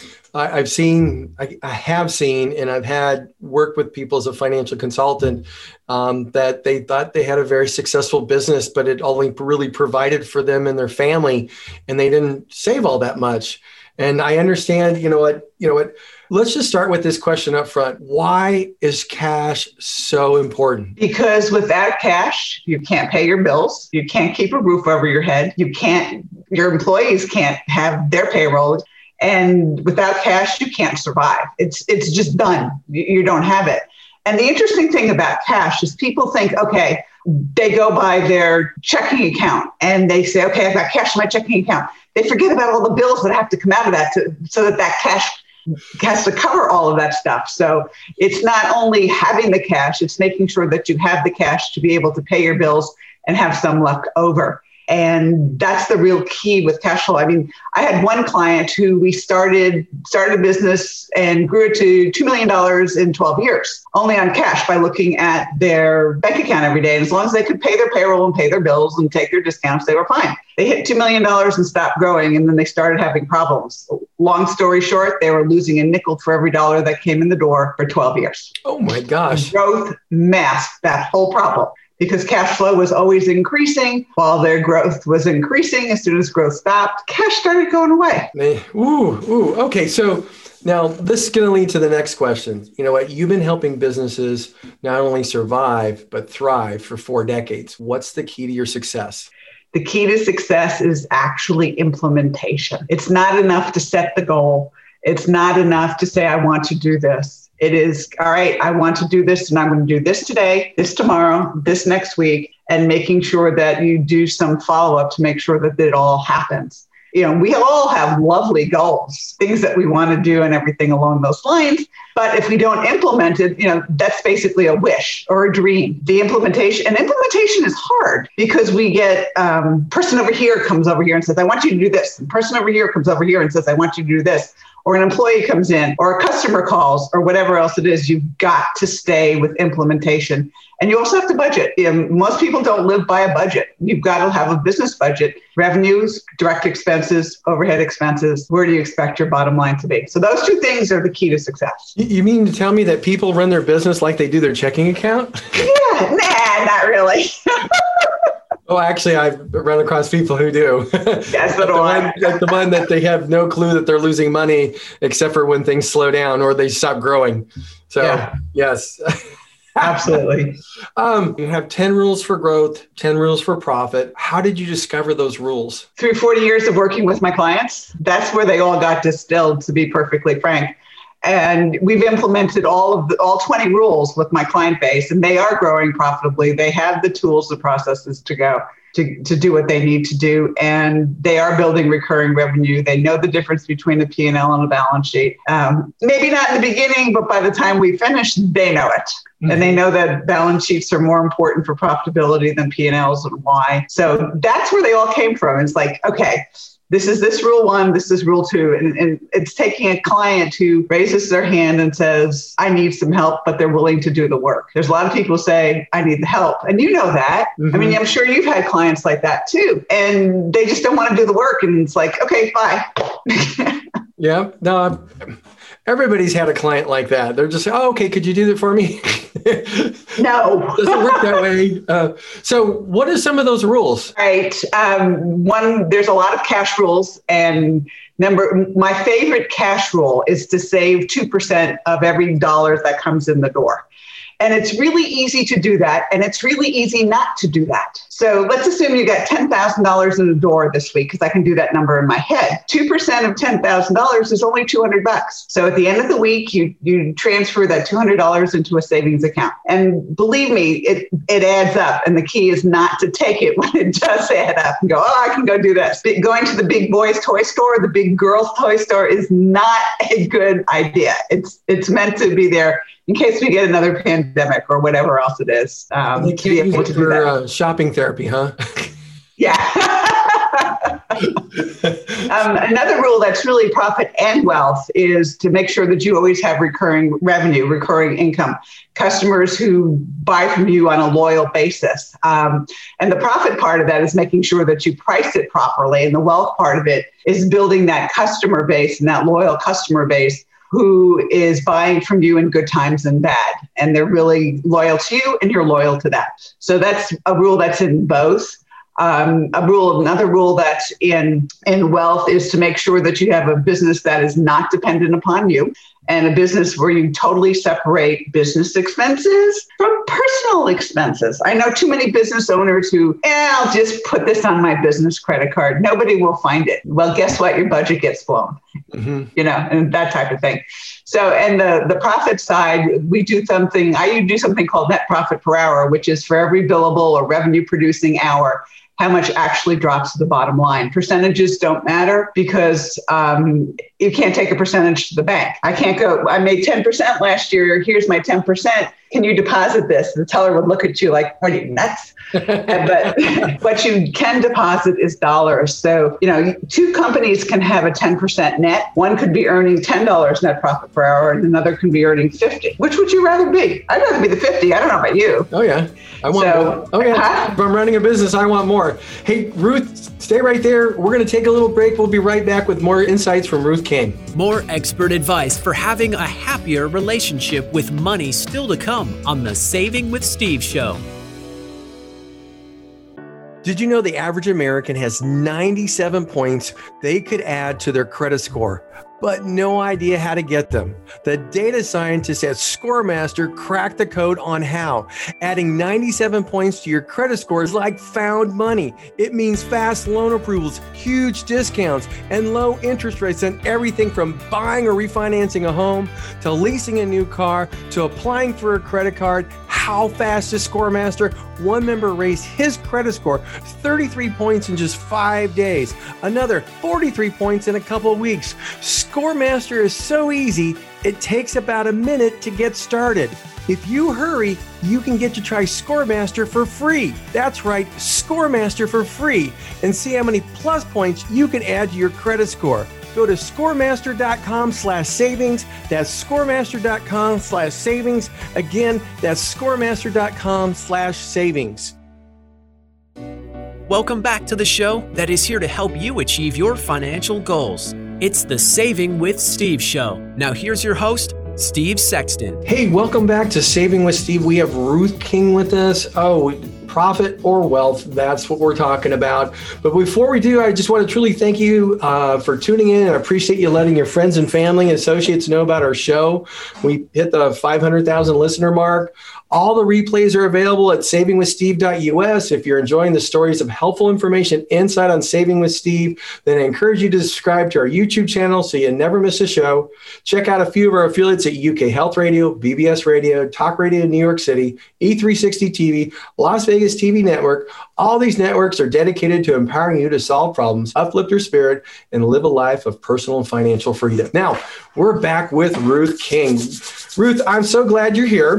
[SPEAKER 2] I, I've seen, I, I have seen, and I've had work with people as a financial consultant um, that they thought they had a very successful business, but it only really provided for them and their family, and they didn't save all that much. And I understand, you know what, you know what, let's just start with this question up front. Why is cash so important?
[SPEAKER 5] Because without cash, you can't pay your bills. You can't keep a roof over your head. You can't, your employees can't have their payroll. And without cash, you can't survive. It's, it's just done. You, you don't have it. And the interesting thing about cash is people think, okay, they go by their checking account and they say, okay, I've got cash in my checking account. They forget about all the bills that have to come out of that to, so that that cash has to cover all of that stuff. So it's not only having the cash, it's making sure that you have the cash to be able to pay your bills and have some left over. And that's the real key with cash flow. I mean, I had one client who we started started a business and grew it to two million dollars in twelve years, only on cash by looking at their bank account every day. And as long as they could pay their payroll and pay their bills and take their discounts, they were fine. They hit two million dollars and stopped growing, and then they started having problems. Long story short, they were losing a nickel for every dollar that came in the door for twelve years.
[SPEAKER 2] Oh my gosh.
[SPEAKER 5] Growth masked that whole problem, because cash flow was always increasing while their growth was increasing. As soon as growth stopped, cash started going away.
[SPEAKER 2] Ooh, ooh. Okay, so now this is going to lead to the next question. You know what? You've been helping businesses not only survive, but thrive for four decades. What's the key to your success?
[SPEAKER 5] The key to success is actually implementation. It's not enough to set the goal. It's not enough to say, I want to do this. It is, all right, I want to do this, and I'm going to do this today, this tomorrow, this next week, and making sure that you do some follow-up to make sure that it all happens. You know, we all have lovely goals, things that we want to do and everything along those lines. But if we don't implement it, you know, that's basically a wish or a dream. The implementation, and implementation is hard because we get um, person over here comes over here and says, I want you to do this. And person over here comes over here and says, I want you to do this. Or an employee comes in, or a customer calls, or whatever else it is. You've got to stay with implementation. And you also have to budget. You know, most people don't live by a budget. You've got to have a business budget. Revenues, direct expenses, overhead expenses. Where do you expect your bottom line to be? So those two things are the key to success.
[SPEAKER 2] You mean to tell me that people run their business like they do their checking account?
[SPEAKER 5] Yeah, nah, not really.
[SPEAKER 2] Oh, actually, I've run across people who do.
[SPEAKER 5] Yes, but
[SPEAKER 2] the, one, like the one that they have no clue that they're losing money, except for when things slow down or they stop growing. So, yeah. Yes.
[SPEAKER 5] Absolutely.
[SPEAKER 2] Um, you have ten rules for growth, ten rules for profit. How did you discover those rules?
[SPEAKER 5] Through forty years of working with my clients, that's where they all got distilled, to be perfectly frank. And we've implemented all of the, all twenty rules with my client base, and they are growing profitably. They have the tools, the processes to go to, to do what they need to do. And they are building recurring revenue. They know the difference between a P and L and a balance sheet. Um, maybe not in the beginning, but by the time we finish, they know it. Mm-hmm. And they know that balance sheets are more important for profitability than P and Ls and why. So that's where they all came from. It's like, okay, this is this rule one, this is rule two. And, and it's taking a client who raises their hand and says, I need some help, but they're willing to do the work. There's a lot of people who say, I need the help. And you know that. Mm-hmm. I mean, I'm sure you've had clients like that too. And they just don't want to do the work. And it's like, okay, bye.
[SPEAKER 2] Yeah, no, everybody's had a client like that. They're just, oh, okay, could you do that for me?
[SPEAKER 5] No.
[SPEAKER 2] Doesn't work that way. Uh, so what are some of those rules?
[SPEAKER 5] Right. Um, one, there's a lot of cash rules. And number, my favorite cash rule is to save two percent of every dollar that comes in the door. And it's really easy to do that. And it's really easy not to do that. So let's assume you got ten thousand dollars in the door this week, because I can do that number in my head. two percent of ten thousand dollars is only two hundred bucks. So at the end of the week, you, you transfer that two hundred dollars into a savings account. And believe me, it, it adds up. And the key is not to take it when it does add up and go, oh, I can go do that. Going to the big boys toy store, the big girls toy store is not a good idea. It's, it's meant to be there in case we get another pandemic or whatever else it is. Um,
[SPEAKER 2] they can't use it for uh, shopping therapy, huh?
[SPEAKER 5] Yeah. um, another rule that's really profit and wealth is to make sure that you always have recurring revenue, recurring income, customers who buy from you on a loyal basis. Um, and the profit part of that is making sure that you price it properly. And the wealth part of it is building that customer base and that loyal customer base who is buying from you in good times and bad. And they're really loyal to you and you're loyal to that. So that's a rule that's in both. Um, a rule, another rule that's in, in wealth is to make sure that you have a business that is not dependent upon you, and a business where you totally separate business expenses from personal expenses. I know too many business owners who, eh, I'll just put this on my business credit card. Nobody will find it. Well, guess what? Your budget gets blown, mm-hmm. you know, and that type of thing. So, and the, the profit side, we do something, I do something called net profit per hour, which is for every billable or revenue producing hour, how much actually drops to the bottom line. Percentages don't matter because um, you can't take a percentage to the bank. I can't go, I made ten percent last year. Here's my ten percent. Can you deposit this? The teller would look at you like, what are you, nuts? But what you can deposit is dollars. So, you know, two companies can have a ten percent net. One could be earning ten dollars net profit per hour and another can be earning fifty. Which would you rather be? I'd rather be the fifty. I don't know about you.
[SPEAKER 2] Oh, yeah. I want
[SPEAKER 5] so,
[SPEAKER 2] more. Oh, yeah. Huh? If I'm running a business, I want more. Hey, Ruth, stay right there. We're going to take a little break. We'll be right back with more insights from Ruth King.
[SPEAKER 1] More expert advice for having a happier relationship with money still to come on the Saving with Steve show.
[SPEAKER 4] Did you know the average American has ninety-seven points they could add to their credit score, but no idea how to get them? The data scientists at ScoreMaster cracked the code on how. Adding ninety-seven points to your credit score is like found money. It means fast loan approvals, huge discounts, and low interest rates on everything from buying or refinancing a home to leasing a new car to applying for a credit card. How fast is ScoreMaster? One member raised his credit score thirty-three points in just five days. Another forty-three points in a couple of weeks. ScoreMaster is so easy, it takes about a minute to get started. If you hurry, you can get to try ScoreMaster for free. That's right, ScoreMaster for free, and see how many plus points you can add to your credit score. Go to scoremaster.com slash savings. That's scoremaster.com slash savings. Again, that's scoremaster.com slash savings.
[SPEAKER 1] Welcome back to the show that is here to help you achieve your financial goals. It's the Saving with Steve show. Now here's your host, Steve Sexton.
[SPEAKER 2] Hey, welcome back to Saving with Steve. We have Ruth King with us. Oh, profit or wealth, that's what we're talking about. But before we do, I just want to truly thank you uh, for tuning in, and I appreciate you letting your friends and family and associates know about our show. We hit the five hundred thousand listener mark. All the replays are available at saving with steve dot u s. If you're enjoying the stories of helpful information insight on Saving with Steve, then I encourage you to subscribe to our YouTube channel so you never miss a show. Check out a few of our affiliates at U K Health Radio, B B S Radio, Talk Radio New York City, E three sixty T V, Las Vegas T V Network. All these networks are dedicated to empowering you to solve problems, uplift your spirit, and live a life of personal and financial freedom. Now, we're back with Ruth King. Ruth, I'm so glad you're here.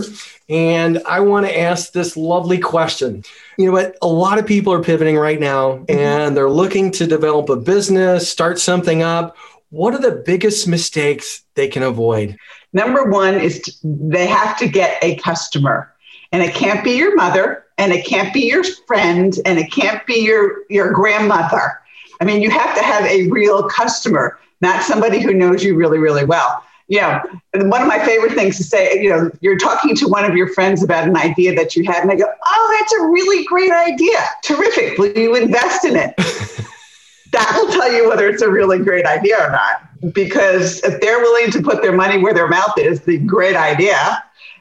[SPEAKER 2] And I want to ask this lovely question. You know what? A lot of people are pivoting right now and they're looking to develop a business, start something up. What are the biggest mistakes they can avoid?
[SPEAKER 5] Number one is to, they have to get a customer. And it can't be your mother, and it can't be your friend, and it can't be your, your grandmother. I mean, you have to have a real customer, not somebody who knows you really, really well. You know, one of my favorite things to say, you know, you're talking to one of your friends about an idea that you had, and they go, oh, that's a really great idea. Terrific. Will you invest in it? That will tell you whether it's a really great idea or not. Because if they're willing to put their money where their mouth is, the great idea,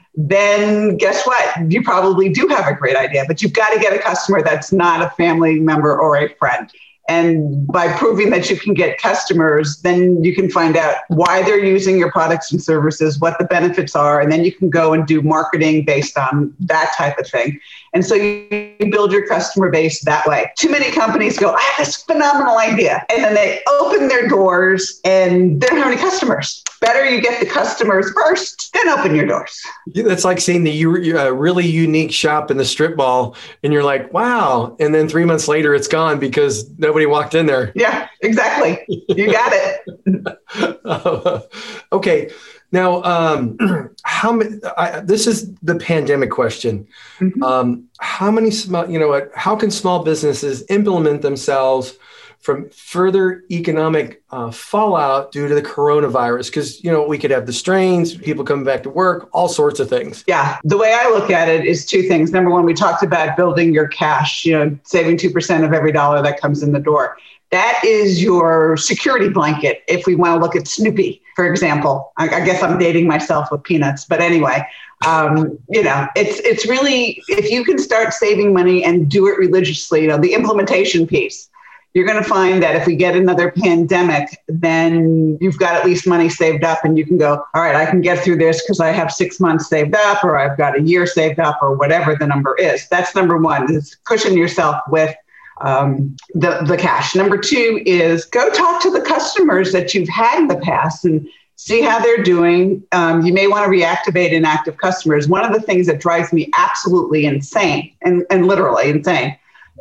[SPEAKER 5] then guess what? You probably do have a great idea, but you've got to get a customer that's not a family member or a friend. And by proving that you can get customers, then you can find out why they're using your products and services, what the benefits are, and then you can go and do marketing based on that type of thing. And so you build your customer base that way. Too many companies go, I have this phenomenal idea. And then they open their doors and they don't have any customers. Better you get the customers first, then open your doors.
[SPEAKER 2] That's like seeing the uh, really unique shop in the strip mall and you're like, wow. And then three months later, it's gone because nobody walked in there.
[SPEAKER 5] Yeah, exactly. You got it.
[SPEAKER 2] uh, okay. Now, um, how many, I, this is the pandemic question. Mm-hmm. Um, how many small, you know what, how can small businesses implement themselves from further economic uh, fallout due to the coronavirus? Because, you know, we could have the strains, people coming back to work, all sorts of things.
[SPEAKER 5] Yeah. The way I look at it is two things. Number one, we talked about building your cash, you know, saving two percent of every dollar that comes in the door. That is your security blanket. If we want to look at Snoopy, for example, I, I guess I'm dating myself with Peanuts, but anyway, um, you know, it's it's really, if you can start saving money and do it religiously, you know, the implementation piece, you're going to find that if we get another pandemic, then you've got at least money saved up and you can go, all right, I can get through this because I have six months saved up or I've got a year saved up or whatever the number is. That's number one, is cushion yourself with um, the, the cash. Number two is go talk to the customers that you've had in the past and see how they're doing. Um, you may want to reactivate inactive customers. One of the things that drives me absolutely insane, and, and literally insane,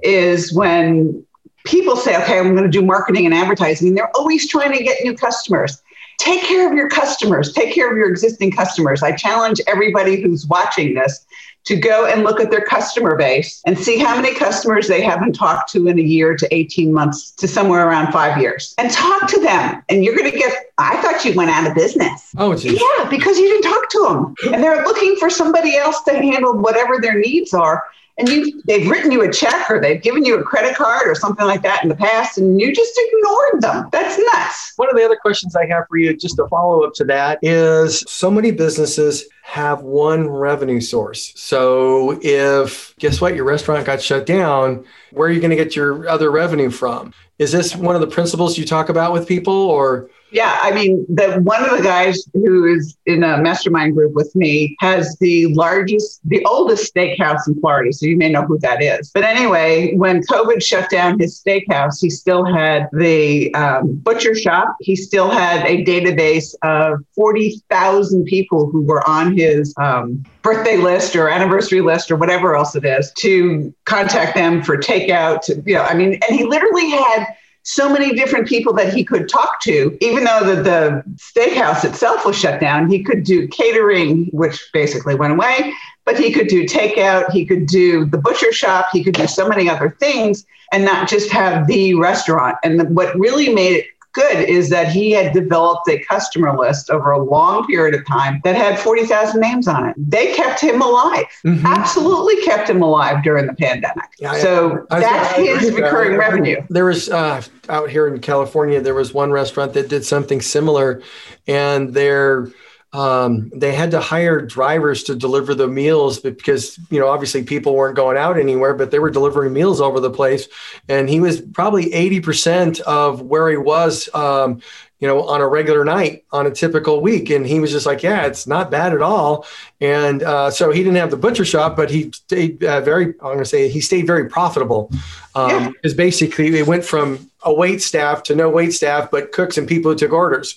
[SPEAKER 5] is when people say, okay, I'm going to do marketing and advertising, and they're always trying to get new customers. Take care of your customers. Take care of your existing customers. I challenge everybody who's watching this to go and look at their customer base and see how many customers they haven't talked to in a year to eighteen months to somewhere around five years. And talk to them. And you're going to get, I thought you went out of business.
[SPEAKER 2] Oh, geez.
[SPEAKER 5] Yeah, because you didn't talk to them. And they're looking for somebody else to handle whatever their needs are. And you, they've written you a check or they've given you a credit card or something like that in the past, and you just ignored them. That's nuts.
[SPEAKER 2] One of the other questions I have for you, just to follow up to that, is so many businesses have one revenue source. So if, guess what, your restaurant got shut down, where are you going to get your other revenue from? Is this one of the principles you talk about with people, or?
[SPEAKER 5] Yeah, I mean, the one of the guys who is in a mastermind group with me has the largest, the oldest steakhouse in Florida. So you may know who that is. But anyway, when COVID shut down his steakhouse, he still had the um, butcher shop. He still had a database of forty thousand people who were on his um, birthday list or anniversary list or whatever else it is to contact them for takeout. To, you know, I mean, and he literally had so many different people that he could talk to. Even though the, the steakhouse itself was shut down, he could do catering, which basically went away, but he could do takeout, he could do the butcher shop, he could do so many other things and not just have the restaurant. And what really made it good is that he had developed a customer list over a long period of time that had forty thousand names on it. They kept him alive, mm-hmm. absolutely kept him alive during the pandemic. Yeah, so I, I, that's I, I his recurring that. revenue.
[SPEAKER 2] There was, uh, out here in California, there was one restaurant that did something similar, and they're Um, they had to hire drivers to deliver the meals because, you know, obviously people weren't going out anywhere, but they were delivering meals over the place. And he was probably eighty percent of where he was, um, you know, on a regular night on a typical week. And he was just like, yeah, it's not bad at all. And uh, so he didn't have the butcher shop, but he stayed uh, very, I'm going to say he stayed very profitable. Um, yeah. Because basically it went from a wait staff to no wait staff, but cooks and people who took orders.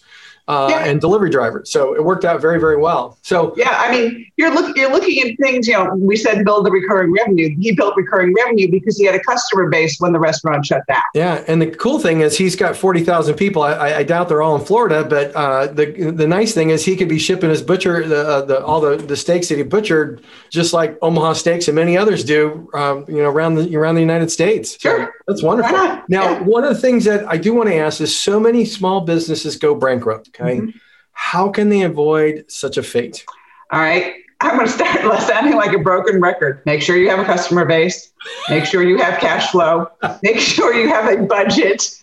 [SPEAKER 2] uh,
[SPEAKER 5] Yeah.
[SPEAKER 2] and delivery drivers. So it worked out very, very well. So
[SPEAKER 5] yeah, I mean, you're look, you're looking at things, you know, we said build the recurring revenue. He built recurring revenue because he had a customer base when the restaurant shut down.
[SPEAKER 2] yeah, and the cool thing is he's got forty thousand people. I, I doubt they're all in Florida, but uh, the the nice thing is he could be shipping his butcher the, uh, the all the, the steaks that he butchered, just like Omaha Steaks and many others do, um, you know, around the around the United States.
[SPEAKER 5] Sure.
[SPEAKER 2] So that's wonderful.
[SPEAKER 5] Why not?
[SPEAKER 2] Now,
[SPEAKER 5] Yeah.
[SPEAKER 2] one of the things that I do want to ask is so many small businesses go bankrupt. Okay. Mm-hmm. How can they avoid such a fate?
[SPEAKER 5] All right. I'm going to start sounding like a broken record. Make sure you have a customer base. Make sure you have cash flow. Make sure you have a budget.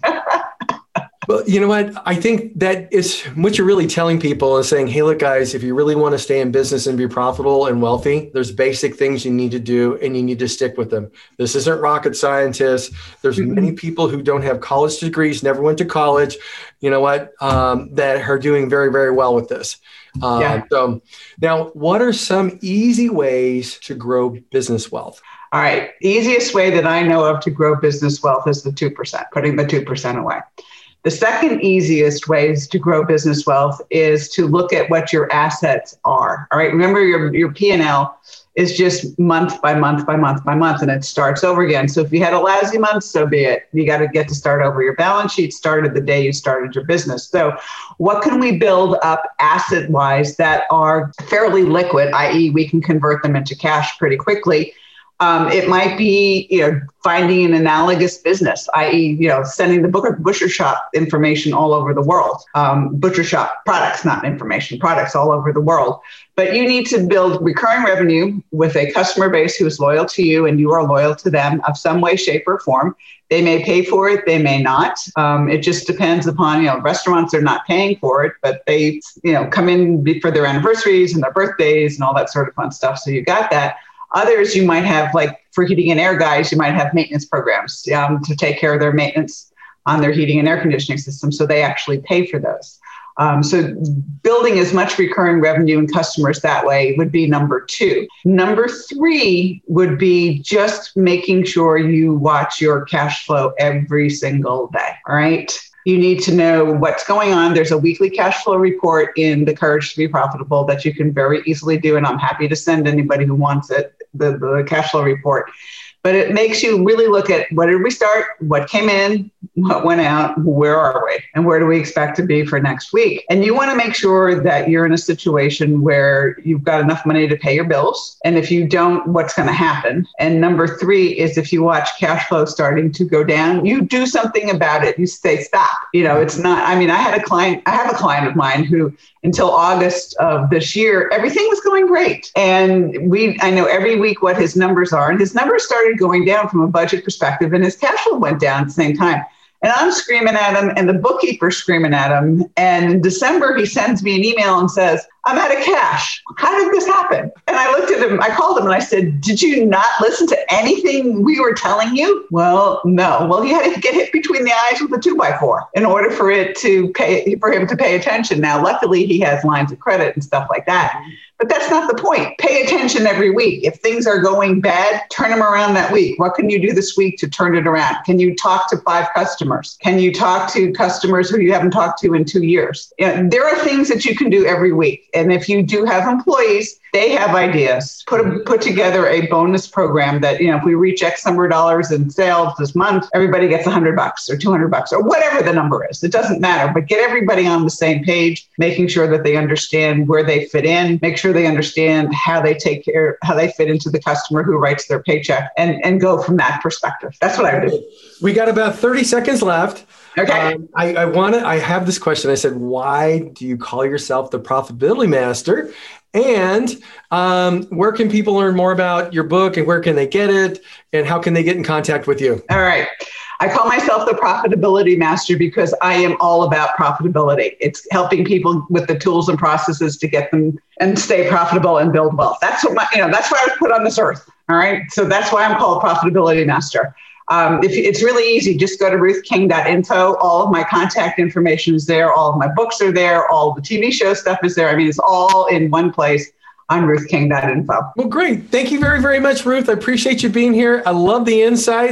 [SPEAKER 2] Well, you know what? I think that is what you're really telling people is saying, hey, look, guys, if you really want to stay in business and be profitable and wealthy, there's basic things you need to do and you need to stick with them. This isn't rocket scientists. There's mm-hmm. many people who don't have college degrees, never went to college, you know what, um, that are doing very, very well with this. Uh, yeah. So now, what are some easy ways to grow business wealth?
[SPEAKER 5] All right. The easiest way that I know of to grow business wealth is the two percent, putting the two percent away. The second easiest ways to grow business wealth is to look at what your assets are. All right. Remember, your, your P and L is just month by month by month by month, and it starts over again. So if you had a lousy month, so be it. You got to get to start over. Your balance sheet started the day you started your business. So what can we build up asset-wise that are fairly liquid, that is we can convert them into cash pretty quickly? Um, it might be, you know, finding an analogous business, that is, you know, sending the butcher, butcher shop information all over the world. Um, butcher shop products, not information, products all over the world. But you need to build recurring revenue with a customer base who is loyal to you and you are loyal to them of some way, shape, or form. They may pay for it, they may not. Um, it just depends upon, you know, restaurants are not paying for it, but they, you know, come in for their anniversaries and their birthdays and all that sort of fun stuff. So you got that. Others, you might have, like for heating and air guys, you might have maintenance programs um, to take care of their maintenance on their heating and air conditioning system. So they actually pay for those. Um, so building as much recurring revenue and customers that way would be number two. Number three would be just making sure you watch your cash flow every single day. All right. You need to know what's going on. There's a weekly cash flow report in the Courage to Be Profitable that you can very easily do. And I'm happy to send anybody who wants it, the, the cash flow report. But it makes you really look at what did we start, what came in, what went out, where are we, and where do we expect to be for next week? And you want to make sure that you're in a situation where you've got enough money to pay your bills. And if you don't, what's going to happen? And number three is if you watch cash flow starting to go down, you do something about it. You say, stop. You know, it's not, I mean, I had a client, I have a client of mine who until August of this year, everything was going great. And we, I know every week what his numbers are, and his numbers started going down from a budget perspective, and his cash flow went down at the same time. And I'm screaming at him, and the bookkeeper's screaming at him. And in December, he sends me an email and says, I'm out of cash. How did this happen? And I looked at him, I called him and I said, did you not listen to anything we were telling you? Well, no. Well, he had to get hit between the eyes with a two by four in order for it to pay, for him to pay attention. Now, luckily, he has lines of credit and stuff like that. But that's not the point. Pay attention every week. If things are going bad, turn them around that week. What can you do this week to turn it around? Can you talk to five customers? Can you talk to customers who you haven't talked to in two years? You know, there are things that you can do every week. And if you do have employees, they have ideas. Put a, put together a bonus program that, you know, if we reach X number of dollars in sales this month, everybody gets a hundred bucks or two hundred bucks or whatever the number is. It doesn't matter, but get everybody on the same page, making sure that they understand where they fit in, make sure they understand how they take care, how they fit into the customer who writes their paycheck, and, and go from that perspective. That's what I would do.
[SPEAKER 2] We got about thirty seconds left.
[SPEAKER 5] Okay.
[SPEAKER 2] Um, I, I want to, I have this question. I said, why do you call yourself the Profitability Master? And um, where can people learn more about your book, and where can they get it, and how can they get in contact with you?
[SPEAKER 5] All right. I call myself the Profitability Master because I am all about profitability. It's helping people with the tools and processes to get them and stay profitable and build wealth. That's what my, you know, that's why I was put on this earth. All right. So that's why I'm called Profitability Master. Um, if it's really easy, just go to ruth king dot info. All of my contact information is there. All of my books are there. All the T V show stuff is there. I mean, it's all in one place on ruth king dot info.
[SPEAKER 2] Well, great. Thank you very, very much, Ruth. I appreciate you being here. I love the insights.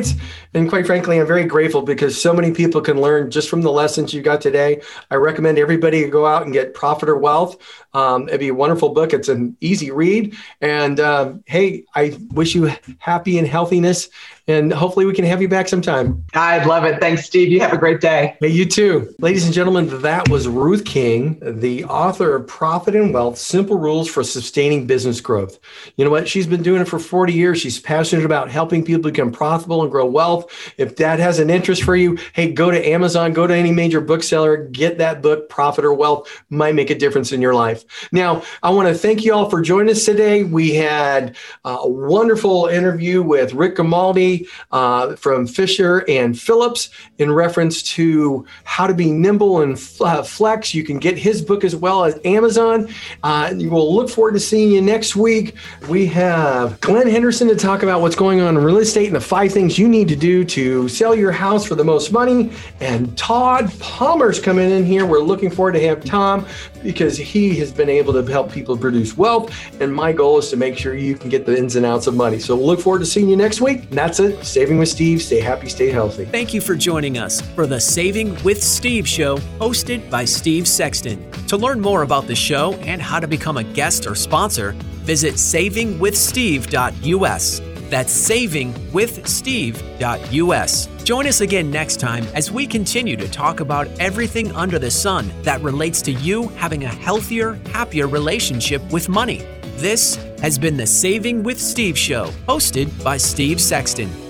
[SPEAKER 2] And quite frankly, I'm very grateful because so many people can learn just from the lessons you got today. I recommend everybody go out and get Profit or Wealth. Um, it'd be a wonderful book. It's an easy read. And um, hey, I wish you happy and healthiness. And hopefully we can have you back sometime.
[SPEAKER 5] I'd love it. Thanks, Steve. You have a great day.
[SPEAKER 2] Hey, you too. Ladies and gentlemen, that was Ruth King, the author of Profit and Wealth, Simple Rules for Sustaining Business Growth. You know what? She's been doing it for forty years. She's passionate about helping people become profitable and grow wealth. If that has an interest for you, hey, go to Amazon, go to any major bookseller, get that book, Profit or Wealth. Might make a difference in your life. Now, I want to thank you all for joining us today. We had a wonderful interview with Rick Grimaldi uh, from Fisher and Phillips in reference to how to be nimble and uh, flex. You can get his book as well as Amazon. Uh, we'll look forward to seeing you next week. We have Glenn Henderson to talk about what's going on in real estate and the five things you need to do to sell your house for the most money. And Todd Palmer's coming in here. We're looking forward to have Tom because he has been able to help people produce wealth. And my goal is to make sure you can get the ins and outs of money. So we'll look forward to seeing you next week. And that's it. Saving with Steve. Stay happy, stay healthy.
[SPEAKER 1] Thank you for joining us for the Saving with Steve show, hosted by Steve Sexton. To learn more about the show and how to become a guest or sponsor, visit saving with steve dot u s. That's saving with steve dot u s. Join us again next time as we continue to talk about everything under the sun that relates to you having a healthier, happier relationship with money. This has been the Saving with Steve show, hosted by Steve Sexton.